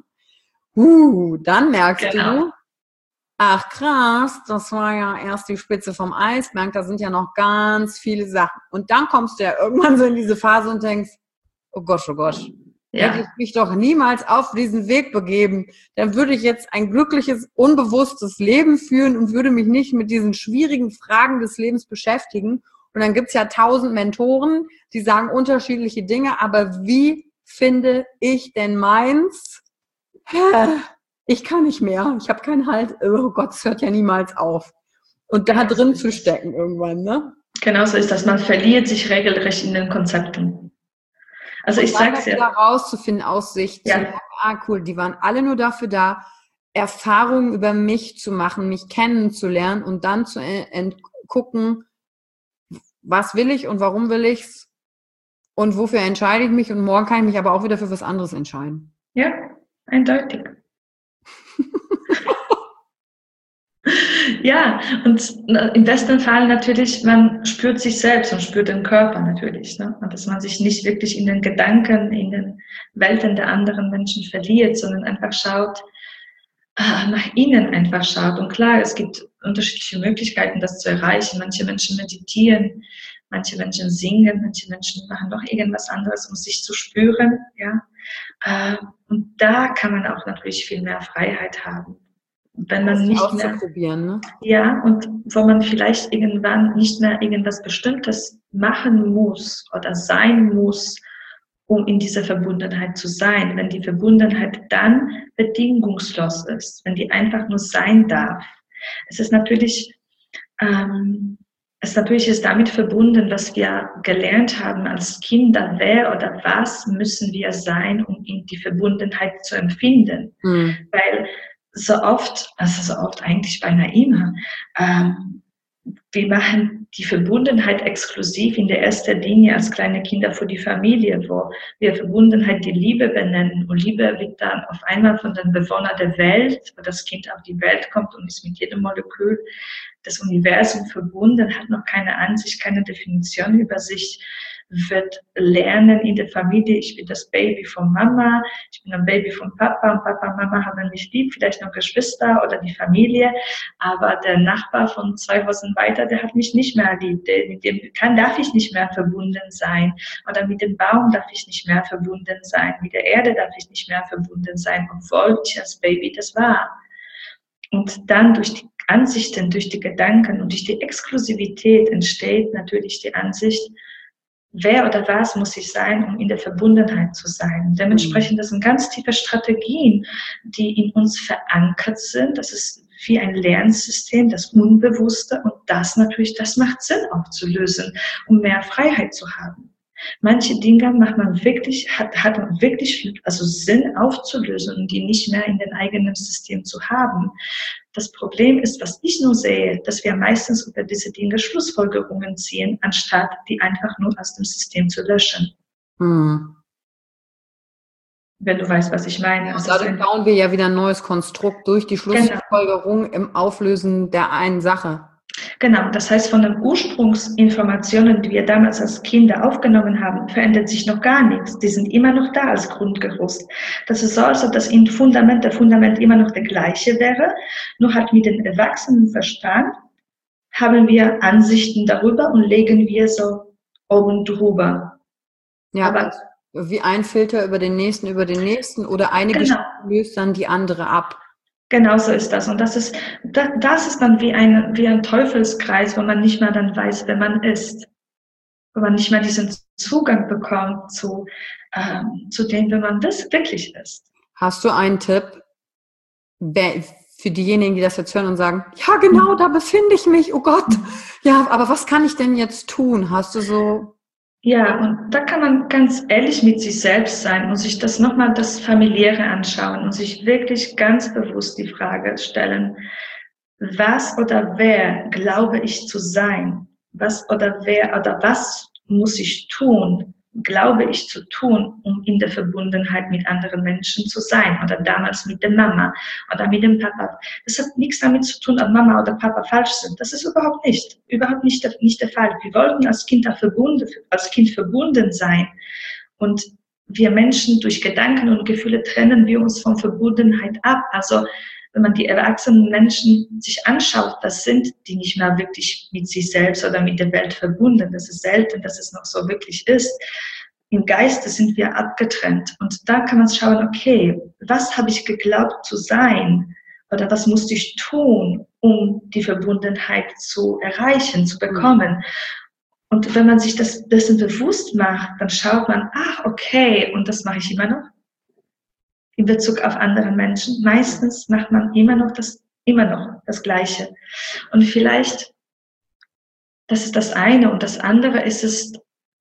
Dann merkst du, ach krass, das war ja erst die Spitze vom Eisberg, da sind ja noch ganz viele Sachen. Und dann kommst du ja irgendwann so in diese Phase und denkst, oh Gott, hätte ich mich doch niemals auf diesen Weg begeben, dann würde ich jetzt ein glückliches, unbewusstes Leben führen und würde mich nicht mit diesen schwierigen Fragen des Lebens beschäftigen. Und dann gibt's ja 1000 Mentoren, die sagen unterschiedliche Dinge, aber wie finde ich denn meins? Ich kann nicht mehr, ich habe keinen Halt. Oh Gott, es hört ja niemals auf. Und da drin zu stecken irgendwann, ne? Genau so ist das. Man verliert sich regelrecht in den Konzepten. Also ich sag's ja. Da rauszufinden aus Sicht, cool, die waren alle nur dafür da, Erfahrungen über mich zu machen, mich kennenzulernen und dann zu gucken, was will ich und warum will ich's und wofür entscheide ich mich und morgen kann ich mich aber auch wieder für was anderes entscheiden. Ja, eindeutig. Ja, und im besten Fall natürlich, man spürt sich selbst und spürt den Körper natürlich, ne? Und dass man sich nicht wirklich in den Gedanken, in den Welten der anderen Menschen verliert, sondern einfach schaut, nach innen einfach schaut. Und klar, es gibt unterschiedliche Möglichkeiten, das zu erreichen. Manche Menschen meditieren, manche Menschen singen, manche Menschen machen noch irgendwas anderes, um sich zu spüren, ja. Und da kann man auch natürlich viel mehr Freiheit haben. Wenn man nicht mehr, ne? ja, und wo man vielleicht irgendwann nicht mehr irgendwas Bestimmtes machen muss oder sein muss, um in dieser Verbundenheit zu sein. Wenn die Verbundenheit dann bedingungslos ist, wenn die einfach nur sein darf. Es ist natürlich ist damit verbunden, was wir gelernt haben als Kinder, wer oder was müssen wir sein, um die Verbundenheit zu empfinden. Weil so oft eigentlich beinahe immer, wir machen die Verbundenheit exklusiv in der ersten Linie als kleine Kinder für die Familie, wo wir Verbundenheit die Liebe benennen. Und Liebe wird dann auf einmal von den Bewohnern der Welt, wo das Kind auf die Welt kommt und ist mit jedem Molekül des Universums verbunden, hat noch keine Ansicht, keine Definition über sich, wird lernen in der Familie, ich bin das Baby von Mama, ich bin ein Baby von Papa und Papa und Mama haben mich lieb, vielleicht noch Geschwister oder die Familie, aber der Nachbar von 2 Häusern weiter, der hat mich nicht mehr lieb, mit dem darf ich nicht mehr verbunden sein oder mit dem Baum darf ich nicht mehr verbunden sein, mit der Erde darf ich nicht mehr verbunden sein, obwohl ich als Baby das war. Und dann durch die Ansichten, durch die Gedanken und durch die Exklusivität entsteht natürlich die Ansicht, wer oder was muss ich sein, um in der Verbundenheit zu sein. Dementsprechend, das sind ganz tiefe Strategien, die in uns verankert sind. Das ist wie ein Lernsystem, das Unbewusste. Und das natürlich, das macht Sinn aufzulösen, um mehr Freiheit zu haben. Manche Dinge hat man wirklich Sinn aufzulösen und die nicht mehr in den eigenen System zu haben. Das Problem ist, was ich nur sehe, dass wir meistens über diese Dinge Schlussfolgerungen ziehen, anstatt die einfach nur aus dem System zu löschen. Wenn du weißt, was ich meine. Und dadurch bauen wir ja wieder ein neues Konstrukt durch die Schlussfolgerung im Auflösen der einen Sache. Genau, das heißt, von den Ursprungsinformationen, die wir damals als Kinder aufgenommen haben, verändert sich noch gar nichts. Die sind immer noch da als Grundgerüst. Das ist so, als ob das Fundament immer noch der gleiche wäre, nur halt mit dem Erwachsenenverstand haben wir Ansichten darüber und legen wir so oben drüber. Ja, aber wie ein Filter über den nächsten oder eine Geschichte löst dann die andere ab. Genau so ist das. Und das ist dann wie ein Teufelskreis, wo man nicht mehr dann weiß, wer man ist. Wo man nicht mehr diesen Zugang bekommt zu dem, wer man wirklich ist. Hast du einen Tipp für diejenigen, die das jetzt hören und sagen, ja genau, da befinde ich mich, oh Gott. Ja, aber was kann ich denn jetzt tun? Hast du so... Ja, und da kann man ganz ehrlich mit sich selbst sein und sich das nochmal das Familiäre anschauen und sich wirklich ganz bewusst die Frage stellen, was oder wer glaube ich zu sein? Was muss ich tun? Glaube ich zu tun, um in der Verbundenheit mit anderen Menschen zu sein oder damals mit der Mama oder mit dem Papa. Das hat nichts damit zu tun, ob Mama oder Papa falsch sind. Das ist überhaupt nicht der Fall. Wir wollten als Kind verbunden sein und wir Menschen durch Gedanken und Gefühle trennen wir uns von Verbundenheit ab. Also wenn man die erwachsenen Menschen sich anschaut, das sind die nicht mehr wirklich mit sich selbst oder mit der Welt verbunden. Das ist selten, dass es noch so wirklich ist. Im Geiste sind wir abgetrennt. Und da kann man schauen, okay, was habe ich geglaubt zu sein? Oder was musste ich tun, um die Verbundenheit zu erreichen, zu bekommen? Und wenn man sich dessen bewusst macht, dann schaut man, ach, okay, und das mache ich immer noch. In Bezug auf andere Menschen. Meistens macht man immer noch das Gleiche. Und vielleicht, das ist das eine. Und das andere ist es,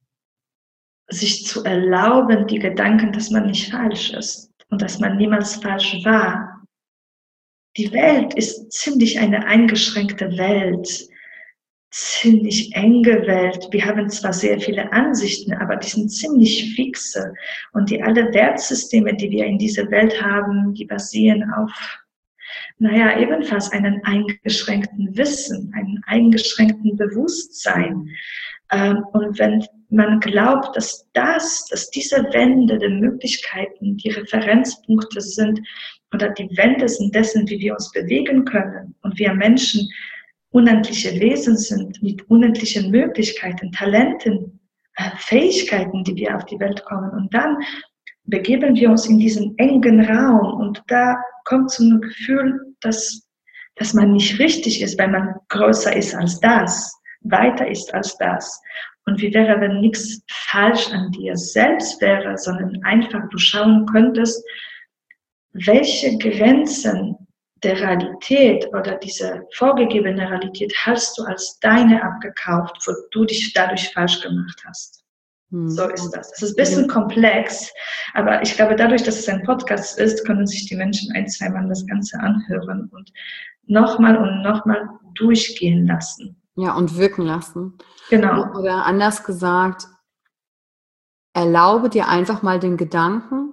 sich zu erlauben, die Gedanken, dass man nicht falsch ist und dass man niemals falsch war. Die Welt ist ziemlich eine eingeschränkte Welt, ziemlich enge Welt. Wir haben zwar sehr viele Ansichten, aber die sind ziemlich fixe. Und alle Wertsysteme, die wir in dieser Welt haben, die basieren auf, ebenfalls einen eingeschränkten Wissen, einen eingeschränkten Bewusstsein. Und wenn man glaubt, dass diese Wände der Möglichkeiten, die Referenzpunkte sind oder die Wände sind dessen, wie wir uns bewegen können und wir Menschen unendliche Wesen sind mit unendlichen Möglichkeiten, Talenten, Fähigkeiten, die wir auf die Welt kommen. Und dann begeben wir uns in diesen engen Raum und da kommt so ein Gefühl, dass man nicht richtig ist, weil man größer ist als das, weiter ist als das. Und wie wäre, wenn nichts falsch an dir selbst wäre, sondern einfach du schauen könntest, welche Grenzen der Realität oder diese vorgegebene Realität hast du als deine abgekauft, wo du dich dadurch falsch gemacht hast. So ist das. Es ist ein bisschen komplex, aber ich glaube, dadurch, dass es ein Podcast ist, können sich die Menschen ein-, zweimal das Ganze anhören und nochmal durchgehen lassen. Ja, und wirken lassen. Genau. Oder anders gesagt, erlaube dir einfach mal den Gedanken,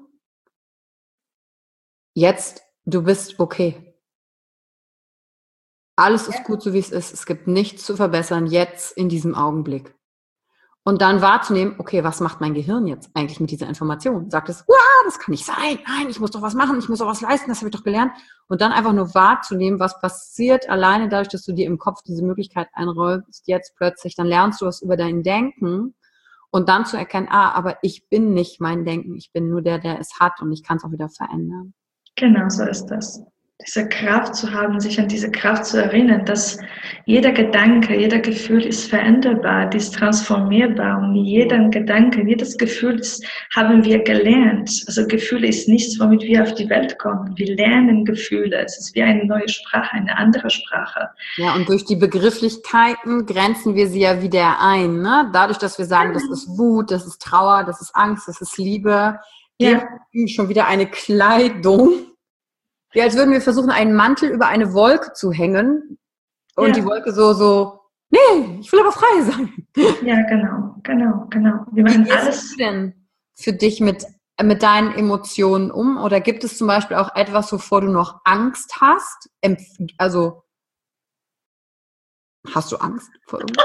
jetzt, du bist okay. Alles ist gut, so wie es ist. Es gibt nichts zu verbessern, jetzt in diesem Augenblick. Und dann wahrzunehmen, okay, was macht mein Gehirn jetzt eigentlich mit dieser Information? Sagt es, das kann nicht sein, nein, ich muss doch was machen, ich muss doch was leisten, das habe ich doch gelernt. Und dann einfach nur wahrzunehmen, was passiert alleine dadurch, dass du dir im Kopf diese Möglichkeit einräumst, jetzt plötzlich, dann lernst du was über dein Denken und dann zu erkennen, aber ich bin nicht mein Denken, ich bin nur der es hat und ich kann es auch wieder verändern. Genau, so ist das. Diese Kraft zu haben, sich an diese Kraft zu erinnern, dass jeder Gedanke, jeder Gefühl ist veränderbar, ist transformierbar und jeder Gedanke, jedes Gefühl haben wir gelernt. Also Gefühle ist nichts, womit wir auf die Welt kommen. Wir lernen Gefühle. Es ist wie eine neue Sprache, eine andere Sprache. Ja, und durch die Begrifflichkeiten grenzen wir sie ja wieder ein. Ne? Dadurch, dass wir sagen, das ist Wut, das ist Trauer, das ist Angst, das ist Liebe, geben wir schon wieder eine Kleidung. Wie als würden wir versuchen, einen Mantel über eine Wolke zu hängen und die Wolke so, nee, ich will aber frei sein. Ja, genau. Wir machen Wie gehst du denn für dich mit deinen Emotionen um? Oder gibt es zum Beispiel auch etwas, wovor du noch Angst hast? Also, hast du Angst vor irgendwas?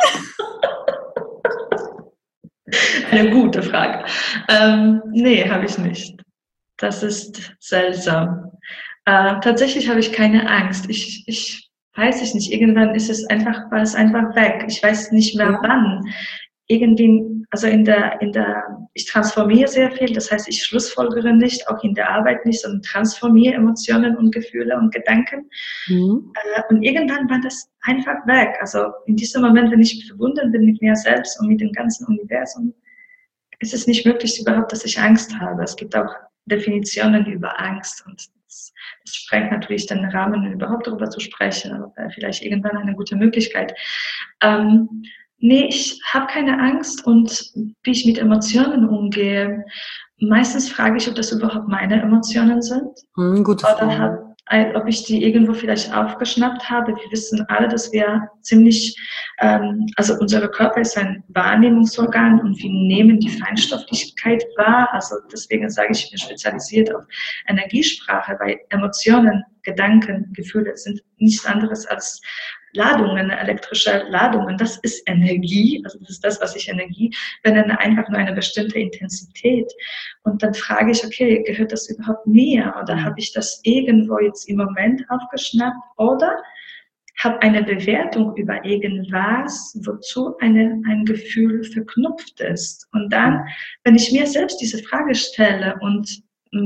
Eine gute Frage. Nee, habe ich nicht. Das ist seltsam. Tatsächlich habe ich keine Angst. Ich weiß nicht, irgendwann war es einfach weg. Ich weiß nicht mehr wann. Irgendwie, also ich transformiere sehr viel, das heißt, ich schlussfolgere nicht, auch in der Arbeit nicht, sondern transformiere Emotionen und Gefühle und Gedanken. Und irgendwann war das einfach weg. Also in diesem Moment, wenn ich verbunden bin mit mir selbst und mit dem ganzen Universum, ist es nicht möglich überhaupt, dass ich Angst habe. Es gibt auch Definitionen über Angst und das sprengt natürlich den Rahmen, überhaupt darüber zu sprechen, aber vielleicht irgendwann eine gute Möglichkeit. Nee, ich habe keine Angst und wie ich mit Emotionen umgehe, meistens frage ich, ob das überhaupt meine Emotionen sind. Gute Frage. Oder ob ich die irgendwo vielleicht aufgeschnappt habe. Wir wissen alle, dass wir ziemlich, also unser Körper ist ein Wahrnehmungsorgan und wir nehmen die Feinstofflichkeit wahr. Also deswegen sage ich, ich bin spezialisiert auf Energiesprache, weil Emotionen, Gedanken, Gefühle sind nichts anderes als Ladungen, elektrische Ladungen. Das ist Energie, also das ist das, was ich Energie benenne, einfach nur eine bestimmte Intensität. Und dann frage ich, okay, gehört das überhaupt mir? Oder habe ich das irgendwo jetzt im Moment aufgeschnappt? Oder habe eine Bewertung über irgendwas, wozu ein Gefühl verknüpft ist. Und dann, wenn ich mir selbst diese Frage stelle und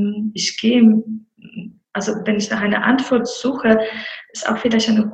also wenn ich nach einer Antwort suche, ist auch vielleicht eine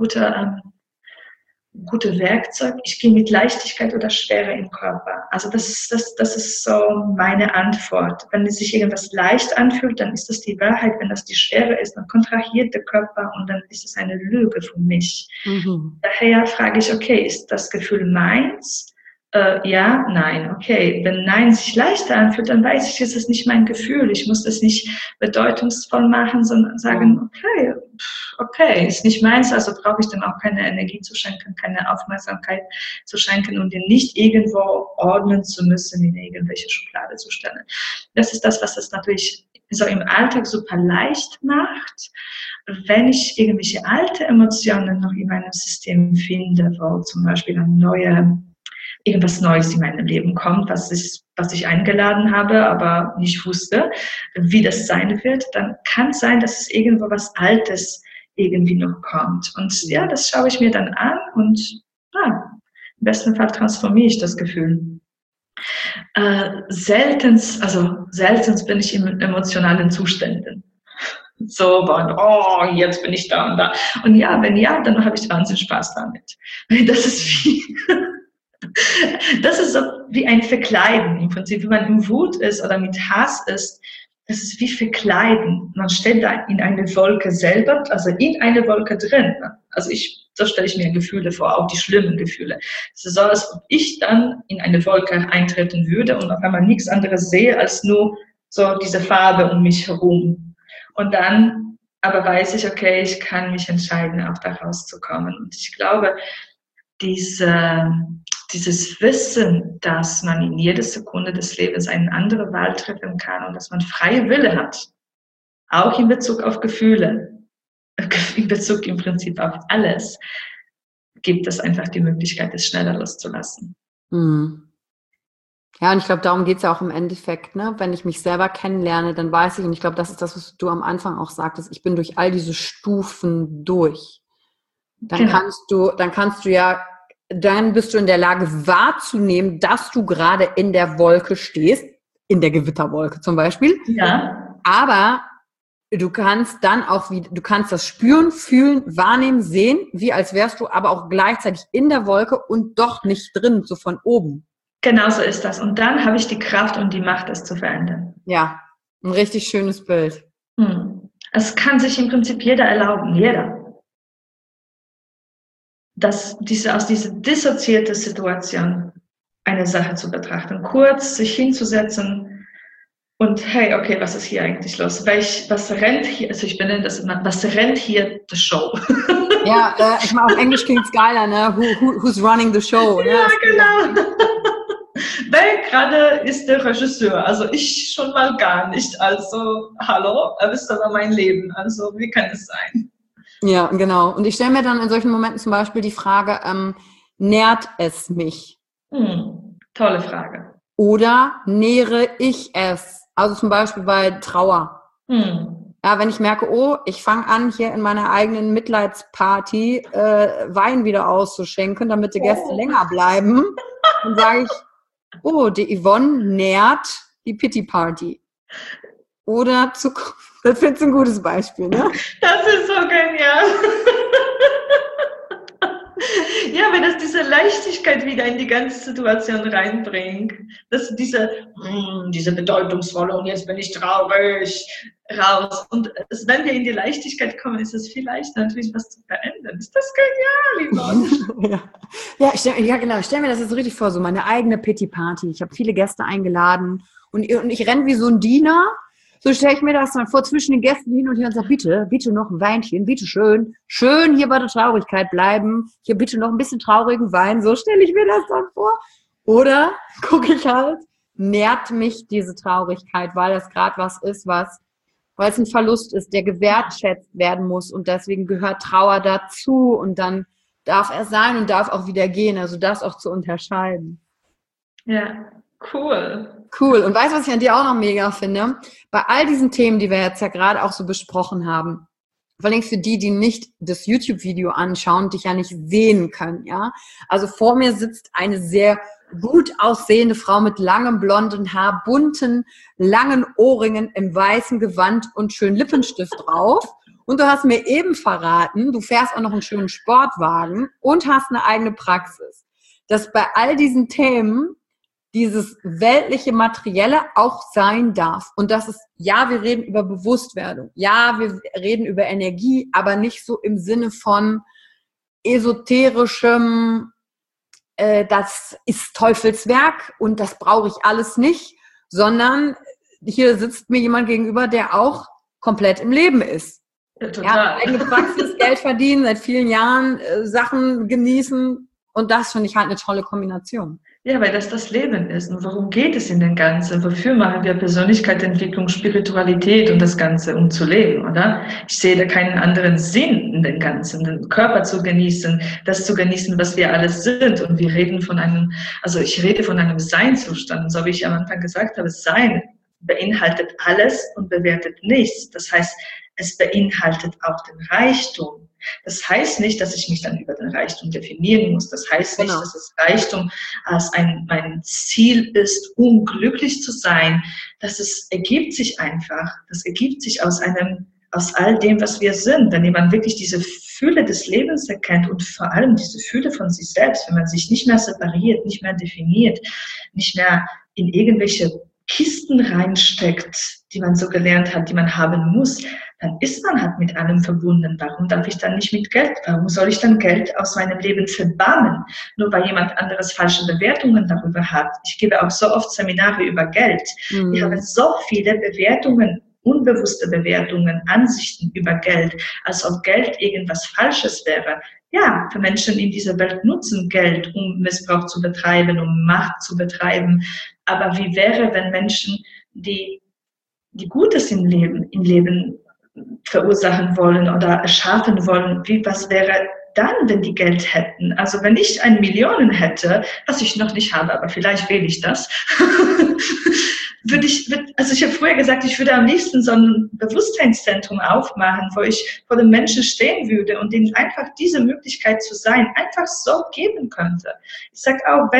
gute Werkzeug. Ich gehe mit Leichtigkeit oder Schwere im Körper. Also das ist so meine Antwort. Wenn sich irgendwas leicht anfühlt, dann ist das die Wahrheit. Wenn das die Schwere ist, dann kontrahiert der Körper und dann ist es eine Lüge für mich. Daher frage ich, okay, ist das Gefühl meins? Ja, nein, okay. Wenn Nein sich leichter anfühlt, dann weiß ich, es ist nicht mein Gefühl. Ich muss das nicht bedeutungsvoll machen, sondern sagen, okay, ist nicht meins, also brauche ich dem auch keine Energie zu schenken, keine Aufmerksamkeit zu schenken und den nicht irgendwo ordnen zu müssen, in irgendwelche Schublade zu stellen. Das ist das, was es natürlich so im Alltag super leicht macht, wenn ich irgendwelche alte Emotionen noch in meinem System finde, wo zum Beispiel irgendwas Neues in meinem Leben kommt, was ich eingeladen habe, aber nicht wusste, wie das sein wird, dann kann es sein, dass es irgendwo was Altes irgendwie noch kommt. Und ja, das schaue ich mir dann an und im besten Fall transformiere ich das Gefühl. Seltenst bin ich in emotionalen Zuständen. So, jetzt bin ich da und da. Und ja, wenn ja, dann habe ich wahnsinnig Spaß damit. Das ist viel. Das ist so wie ein Verkleiden im Prinzip. Wenn man in Wut ist oder mit Hass ist, das ist wie Verkleiden. Man steht da in eine Wolke selber, also in eine Wolke drin. Also so stelle ich mir Gefühle vor, auch die schlimmen Gefühle. Es ist so, als ob ich dann in eine Wolke eintreten würde und auf einmal nichts anderes sehe, als nur so diese Farbe um mich herum. Und dann aber weiß ich, okay, ich kann mich entscheiden, auch da rauszukommen. Und ich glaube, dieses Wissen, dass man in jeder Sekunde des Lebens eine andere Wahl treffen kann und dass man freie Wille hat, auch in Bezug auf Gefühle, in Bezug im Prinzip auf alles, gibt es einfach die Möglichkeit, es schneller loszulassen. Mhm. Ja, und ich glaube, darum geht es ja auch im Endeffekt, ne? Wenn ich mich selber kennenlerne, dann weiß ich, und ich glaube, das ist das, was du am Anfang auch sagtest, ich bin durch all diese Stufen durch. Dann bist du in der Lage wahrzunehmen, dass du gerade in der Wolke stehst, in der Gewitterwolke zum Beispiel. Ja. Aber du kannst dann auch du kannst das spüren, fühlen, wahrnehmen, sehen, wie als wärst du aber auch gleichzeitig in der Wolke und doch nicht drin, so von oben. Genau so ist das. Und dann habe ich die Kraft und die Macht, es zu verändern. Ja, ein richtig schönes Bild. Es kann sich im Prinzip jeder erlauben, jeder. Aus dieser dissoziierten Situation eine Sache zu betrachten, kurz sich hinzusetzen und hey, okay, was ist hier eigentlich los? Was rennt hier, also ich benenne das immer, was rennt hier the show? Ja, ich meine, auf Englisch klingt es geiler, ne? Who's running the show? Ne? Ja, genau. Wer gerade ist der Regisseur? Also ich schon mal gar nicht. Also, hallo, er ist aber mein Leben. Also, wie kann es sein? Ja, genau. Und ich stelle mir dann in solchen Momenten zum Beispiel die Frage, nährt es mich? Tolle Frage. Oder nähere ich es? Also zum Beispiel bei Trauer. Ja, wenn ich merke, oh, ich fange an, hier in meiner eigenen Mitleidsparty Wein wieder auszuschenken, damit die Gäste länger bleiben, dann sage ich, oh, die Yvonne nährt die Pity Party. Oder das findest du ein gutes Beispiel, ne? Das ist so genial. Ja, wenn das diese Leichtigkeit wieder in die ganze Situation reinbringt, dass diese bedeutungsvolle und jetzt bin ich traurig raus. Und wenn wir in die Leichtigkeit kommen, ist es viel leichter natürlich was zu verändern. Ist das genial, Yvonne? Ja, genau. Ich stelle mir das jetzt so richtig vor, so meine eigene Pity Party. Ich habe viele Gäste eingeladen und ich renne wie so ein Diener. So stelle ich mir das dann vor, zwischen den Gästen hin und her und sage, bitte noch ein Weinchen, bitte schön hier bei der Traurigkeit bleiben, hier bitte noch ein bisschen traurigen Wein, so stelle ich mir das dann vor. Oder gucke ich halt, nährt mich diese Traurigkeit, weil das gerade was ist, weil es ein Verlust ist, der gewertschätzt werden muss und deswegen gehört Trauer dazu und dann darf er sein und darf auch wieder gehen, also das auch zu unterscheiden. Ja, cool. Cool. Und weißt du, was ich an dir auch noch mega finde? Bei all diesen Themen, die wir jetzt ja gerade auch so besprochen haben, vor allem für die nicht das YouTube-Video anschauen, dich ja nicht sehen können, ja. Also vor mir sitzt eine sehr gut aussehende Frau mit langem blonden Haar, bunten, langen Ohrringen im weißen Gewand und schönen Lippenstift drauf. Und du hast mir eben verraten, du fährst auch noch einen schönen Sportwagen und hast eine eigene Praxis. Dass bei all diesen Themen dieses weltliche Materielle auch sein darf. Und das ist, ja, wir reden über Bewusstwerdung. Ja, wir reden über Energie, aber nicht so im Sinne von esoterischem, das ist Teufelswerk und das brauche ich alles nicht, sondern hier sitzt mir jemand gegenüber, der auch komplett im Leben ist. Ja, total. Ja, eigene Praxis, Geld verdienen, seit vielen Jahren Sachen genießen und das finde ich halt eine tolle Kombination. Ja, weil das Leben ist. Und worum geht es in dem Ganzen? Wofür machen wir Persönlichkeitsentwicklung, Spiritualität und das Ganze, um zu leben, oder? Ich sehe da keinen anderen Sinn in dem Ganzen, den Körper zu genießen, das zu genießen, was wir alles sind. Und wir reden ich rede von einem Seinzustand. So wie ich am Anfang gesagt habe, Sein beinhaltet alles und bewertet nichts. Das heißt, es beinhaltet auch den Reichtum. Das heißt nicht, dass ich mich dann über den Reichtum definieren muss. Das heißt nicht, dass das Reichtum als mein Ziel ist, um glücklich zu sein. Das ergibt sich einfach. Das ergibt sich aus all dem, was wir sind. Wenn jemand wirklich diese Fülle des Lebens erkennt und vor allem diese Fülle von sich selbst, wenn man sich nicht mehr separiert, nicht mehr definiert, nicht mehr in irgendwelche Kisten reinsteckt, die man so gelernt hat, die man haben muss, dann ist man halt mit allem verbunden. Warum darf ich dann nicht mit Geld? Warum soll ich dann Geld aus meinem Leben verbannen, nur weil jemand anderes falsche Bewertungen darüber hat? Ich gebe auch so oft Seminare über Geld. Wir haben so viele Bewertungen, unbewusste Bewertungen, Ansichten über Geld, als ob Geld irgendwas Falsches wäre. Ja, für Menschen in dieser Welt nutzen Geld, um Missbrauch zu betreiben, um Macht zu betreiben. Aber wie wäre, wenn Menschen, die Gutes im Leben verursachen wollen oder erschaffen wollen, was wäre dann, wenn die Geld hätten? Also wenn ich 1 Million hätte, was ich noch nicht habe, aber vielleicht wähle ich das, ich habe früher gesagt, ich würde am liebsten so ein Bewusstseinszentrum aufmachen, wo ich vor den Menschen stehen würde und ihnen einfach diese Möglichkeit zu sein, einfach so geben könnte. Ich sage auch,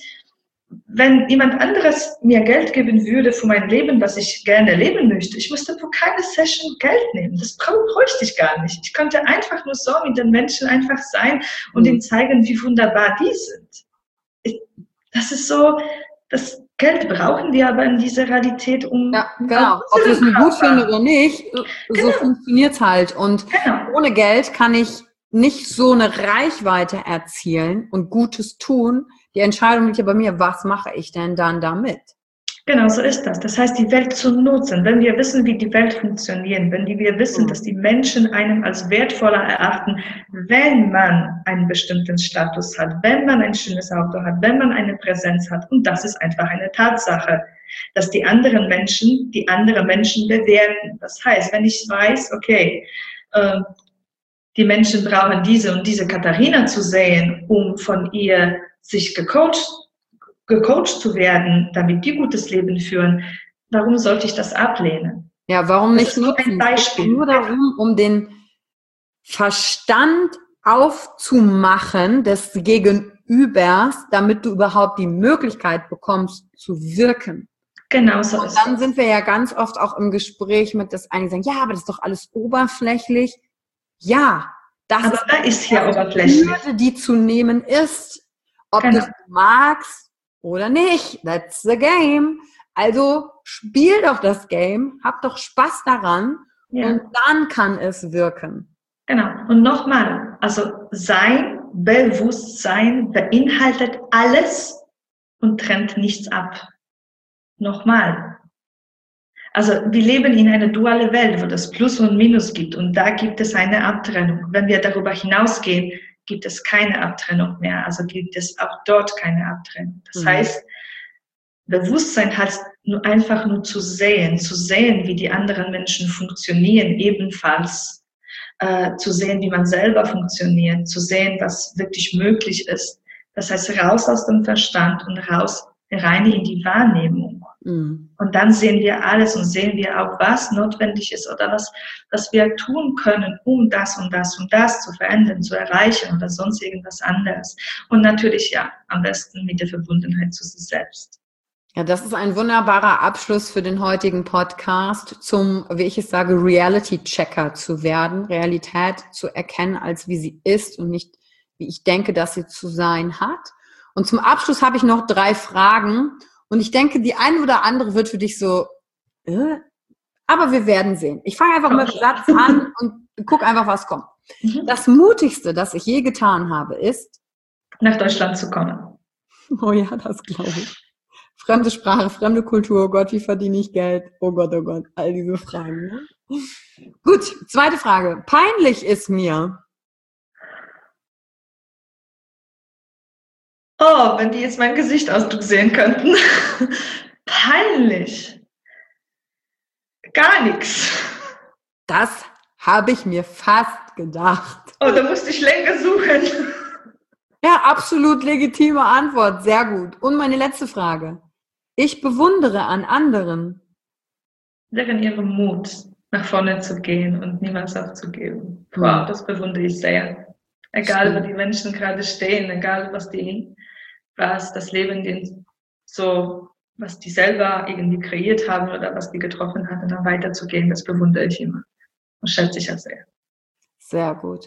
wenn jemand anderes mir Geld geben würde für mein Leben, was ich gerne leben möchte, ich müsste für keine Session Geld nehmen. Das bräuchte ich gar nicht. Ich könnte einfach nur so mit den Menschen einfach sein und ihnen zeigen, wie wunderbar die sind. Das ist so, das Geld brauchen wir aber in dieser Realität, um... Ja, genau. Ob wir es mir gut finden oder nicht, so funktioniert es halt. Und ohne Geld kann ich nicht so eine Reichweite erzielen und Gutes tun. Die Entscheidung liegt ja bei mir, was mache ich denn dann damit? Genau, so ist das. Das heißt, die Welt zu nutzen. Wenn wir wissen, wie die Welt funktioniert, wenn wir wissen, dass die Menschen einen als wertvoller erachten, wenn man einen bestimmten Status hat, wenn man ein schönes Auto hat, wenn man eine Präsenz hat. Und das ist einfach eine Tatsache, dass die anderen Menschen bewerten. Das heißt, wenn ich weiß, okay, die Menschen brauchen diese und diese Katharina zu sehen, um von ihr sich gecoacht zu werden, damit die gutes Leben führen, warum sollte ich das ablehnen? Ja, warum nicht nutzen? Ein Beispiel. Es geht nur darum, um den Verstand aufzumachen des Gegenübers, damit du überhaupt die Möglichkeit bekommst, zu wirken. Genau so ist es. Und dann sind wir ja ganz oft auch im Gespräch mit, dass einige sagen, ja, aber das ist doch alles oberflächlich. Ja, das ist hier oberflächlich. Hürde, die zu nehmen ist, ob du es magst oder nicht. That's the game. Also spiel doch das Game, hab doch Spaß daran und dann kann es wirken. Genau. Und nochmal, also Bewusstsein beinhaltet alles und trennt nichts ab. Nochmal. Also wir leben in einer dualen Welt, wo es Plus und Minus gibt und da gibt es eine Abtrennung. Wenn wir darüber hinausgehen, gibt es keine Abtrennung mehr. Also gibt es auch dort keine Abtrennung. Das heißt, Bewusstsein heißt einfach nur zu sehen, wie die anderen Menschen funktionieren, ebenfalls zu sehen, wie man selber funktioniert, zu sehen, was wirklich möglich ist. Das heißt, raus aus dem Verstand und rein in die Wahrnehmung. Und dann sehen wir alles und sehen wir auch, was notwendig ist oder was wir tun können, um das und das und das zu verändern, zu erreichen oder sonst irgendwas anderes. Und natürlich, am besten mit der Verbundenheit zu sich selbst. Ja, das ist ein wunderbarer Abschluss für den heutigen Podcast zum, wie ich es sage, Reality-Checker zu werden, Realität zu erkennen, als wie sie ist und nicht, wie ich denke, dass sie zu sein hat. Und zum Abschluss habe ich noch 3 Fragen. Und ich denke, die eine oder andere wird für dich so, aber wir werden sehen. Ich fange einfach mit dem Satz an und guck einfach, was kommt. Das Mutigste, das ich je getan habe, ist, nach Deutschland zu kommen. Oh ja, das glaube ich. Fremde Sprache, fremde Kultur, oh Gott, wie verdiene ich Geld? Oh Gott, all diese Fragen. Ne? Gut, zweite Frage. Peinlich ist mir. Oh, wenn die jetzt meinen Gesichtsausdruck sehen könnten. Peinlich. Gar nichts. Das habe ich mir fast gedacht. Oh, da musste ich länger suchen. Ja, absolut legitime Antwort. Sehr gut. Und meine letzte Frage. Ich bewundere an anderen. Deren ihrem Mut, nach vorne zu gehen und niemals aufzugeben. Wow, das bewundere ich sehr. Egal, wo die Menschen gerade stehen, egal, was das Leben was die selber irgendwie kreiert haben oder was die getroffen hat, und dann weiterzugehen, das bewundere ich immer und schätze ich ja sehr. Sehr gut.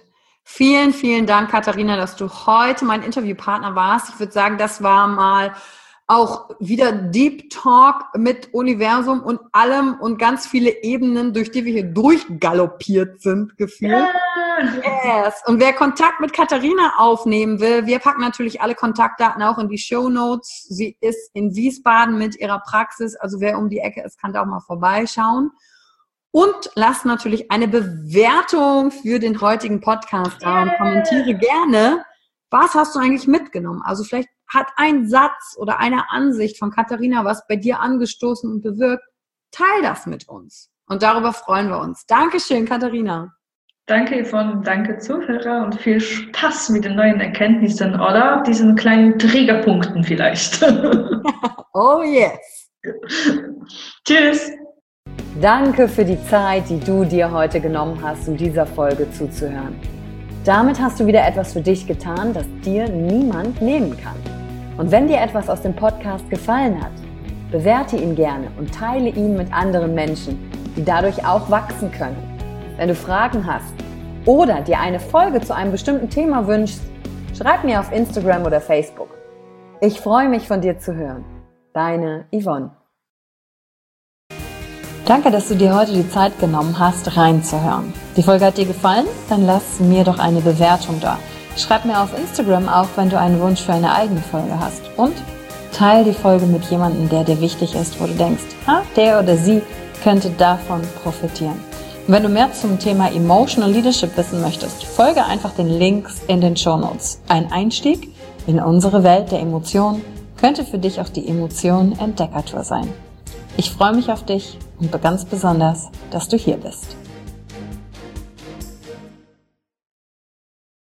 Vielen, vielen Dank, Katharina, dass du heute mein Interviewpartner warst. Ich würde sagen, das war mal auch wieder Deep Talk mit Universum und allem und ganz viele Ebenen, durch die wir hier durchgaloppiert sind, gefühlt. Ja. Yes. Und wer Kontakt mit Katharina aufnehmen will, wir packen natürlich alle Kontaktdaten auch in die Shownotes. Sie ist in Wiesbaden mit ihrer Praxis, also wer um die Ecke ist, kann da auch mal vorbeischauen. Und lass natürlich eine Bewertung für den heutigen Podcast da und kommentiere gerne, was hast du eigentlich mitgenommen? Also vielleicht hat ein Satz oder eine Ansicht von Katharina was bei dir angestoßen und bewirkt. Teil das mit uns. Und darüber freuen wir uns. Dankeschön, Katharina. Danke, Yvonne. Danke, Zuhörer. Und viel Spaß mit den neuen Erkenntnissen oder diesen kleinen Triggerpunkten vielleicht. Oh yes. Tschüss. Danke für die Zeit, die du dir heute genommen hast, um dieser Folge zuzuhören. Damit hast du wieder etwas für dich getan, das dir niemand nehmen kann. Und wenn dir etwas aus dem Podcast gefallen hat, bewerte ihn gerne und teile ihn mit anderen Menschen, die dadurch auch wachsen können. Wenn du Fragen hast oder dir eine Folge zu einem bestimmten Thema wünschst, schreib mir auf Instagram oder Facebook. Ich freue mich, von dir zu hören. Deine Yvonne. Danke, dass du dir heute die Zeit genommen hast, reinzuhören. Die Folge hat dir gefallen? Dann lass mir doch eine Bewertung da. Schreib mir auf Instagram auch, wenn du einen Wunsch für eine eigene Folge hast. Und teile die Folge mit jemandem, der dir wichtig ist, wo du denkst, der oder sie könnte davon profitieren. Und wenn du mehr zum Thema Emotional Leadership wissen möchtest, folge einfach den Links in den Shownotes. Ein Einstieg in unsere Welt der Emotionen könnte für dich auch die Emotionen Entdeckertour sein. Ich freue mich auf dich und ganz besonders, dass du hier bist.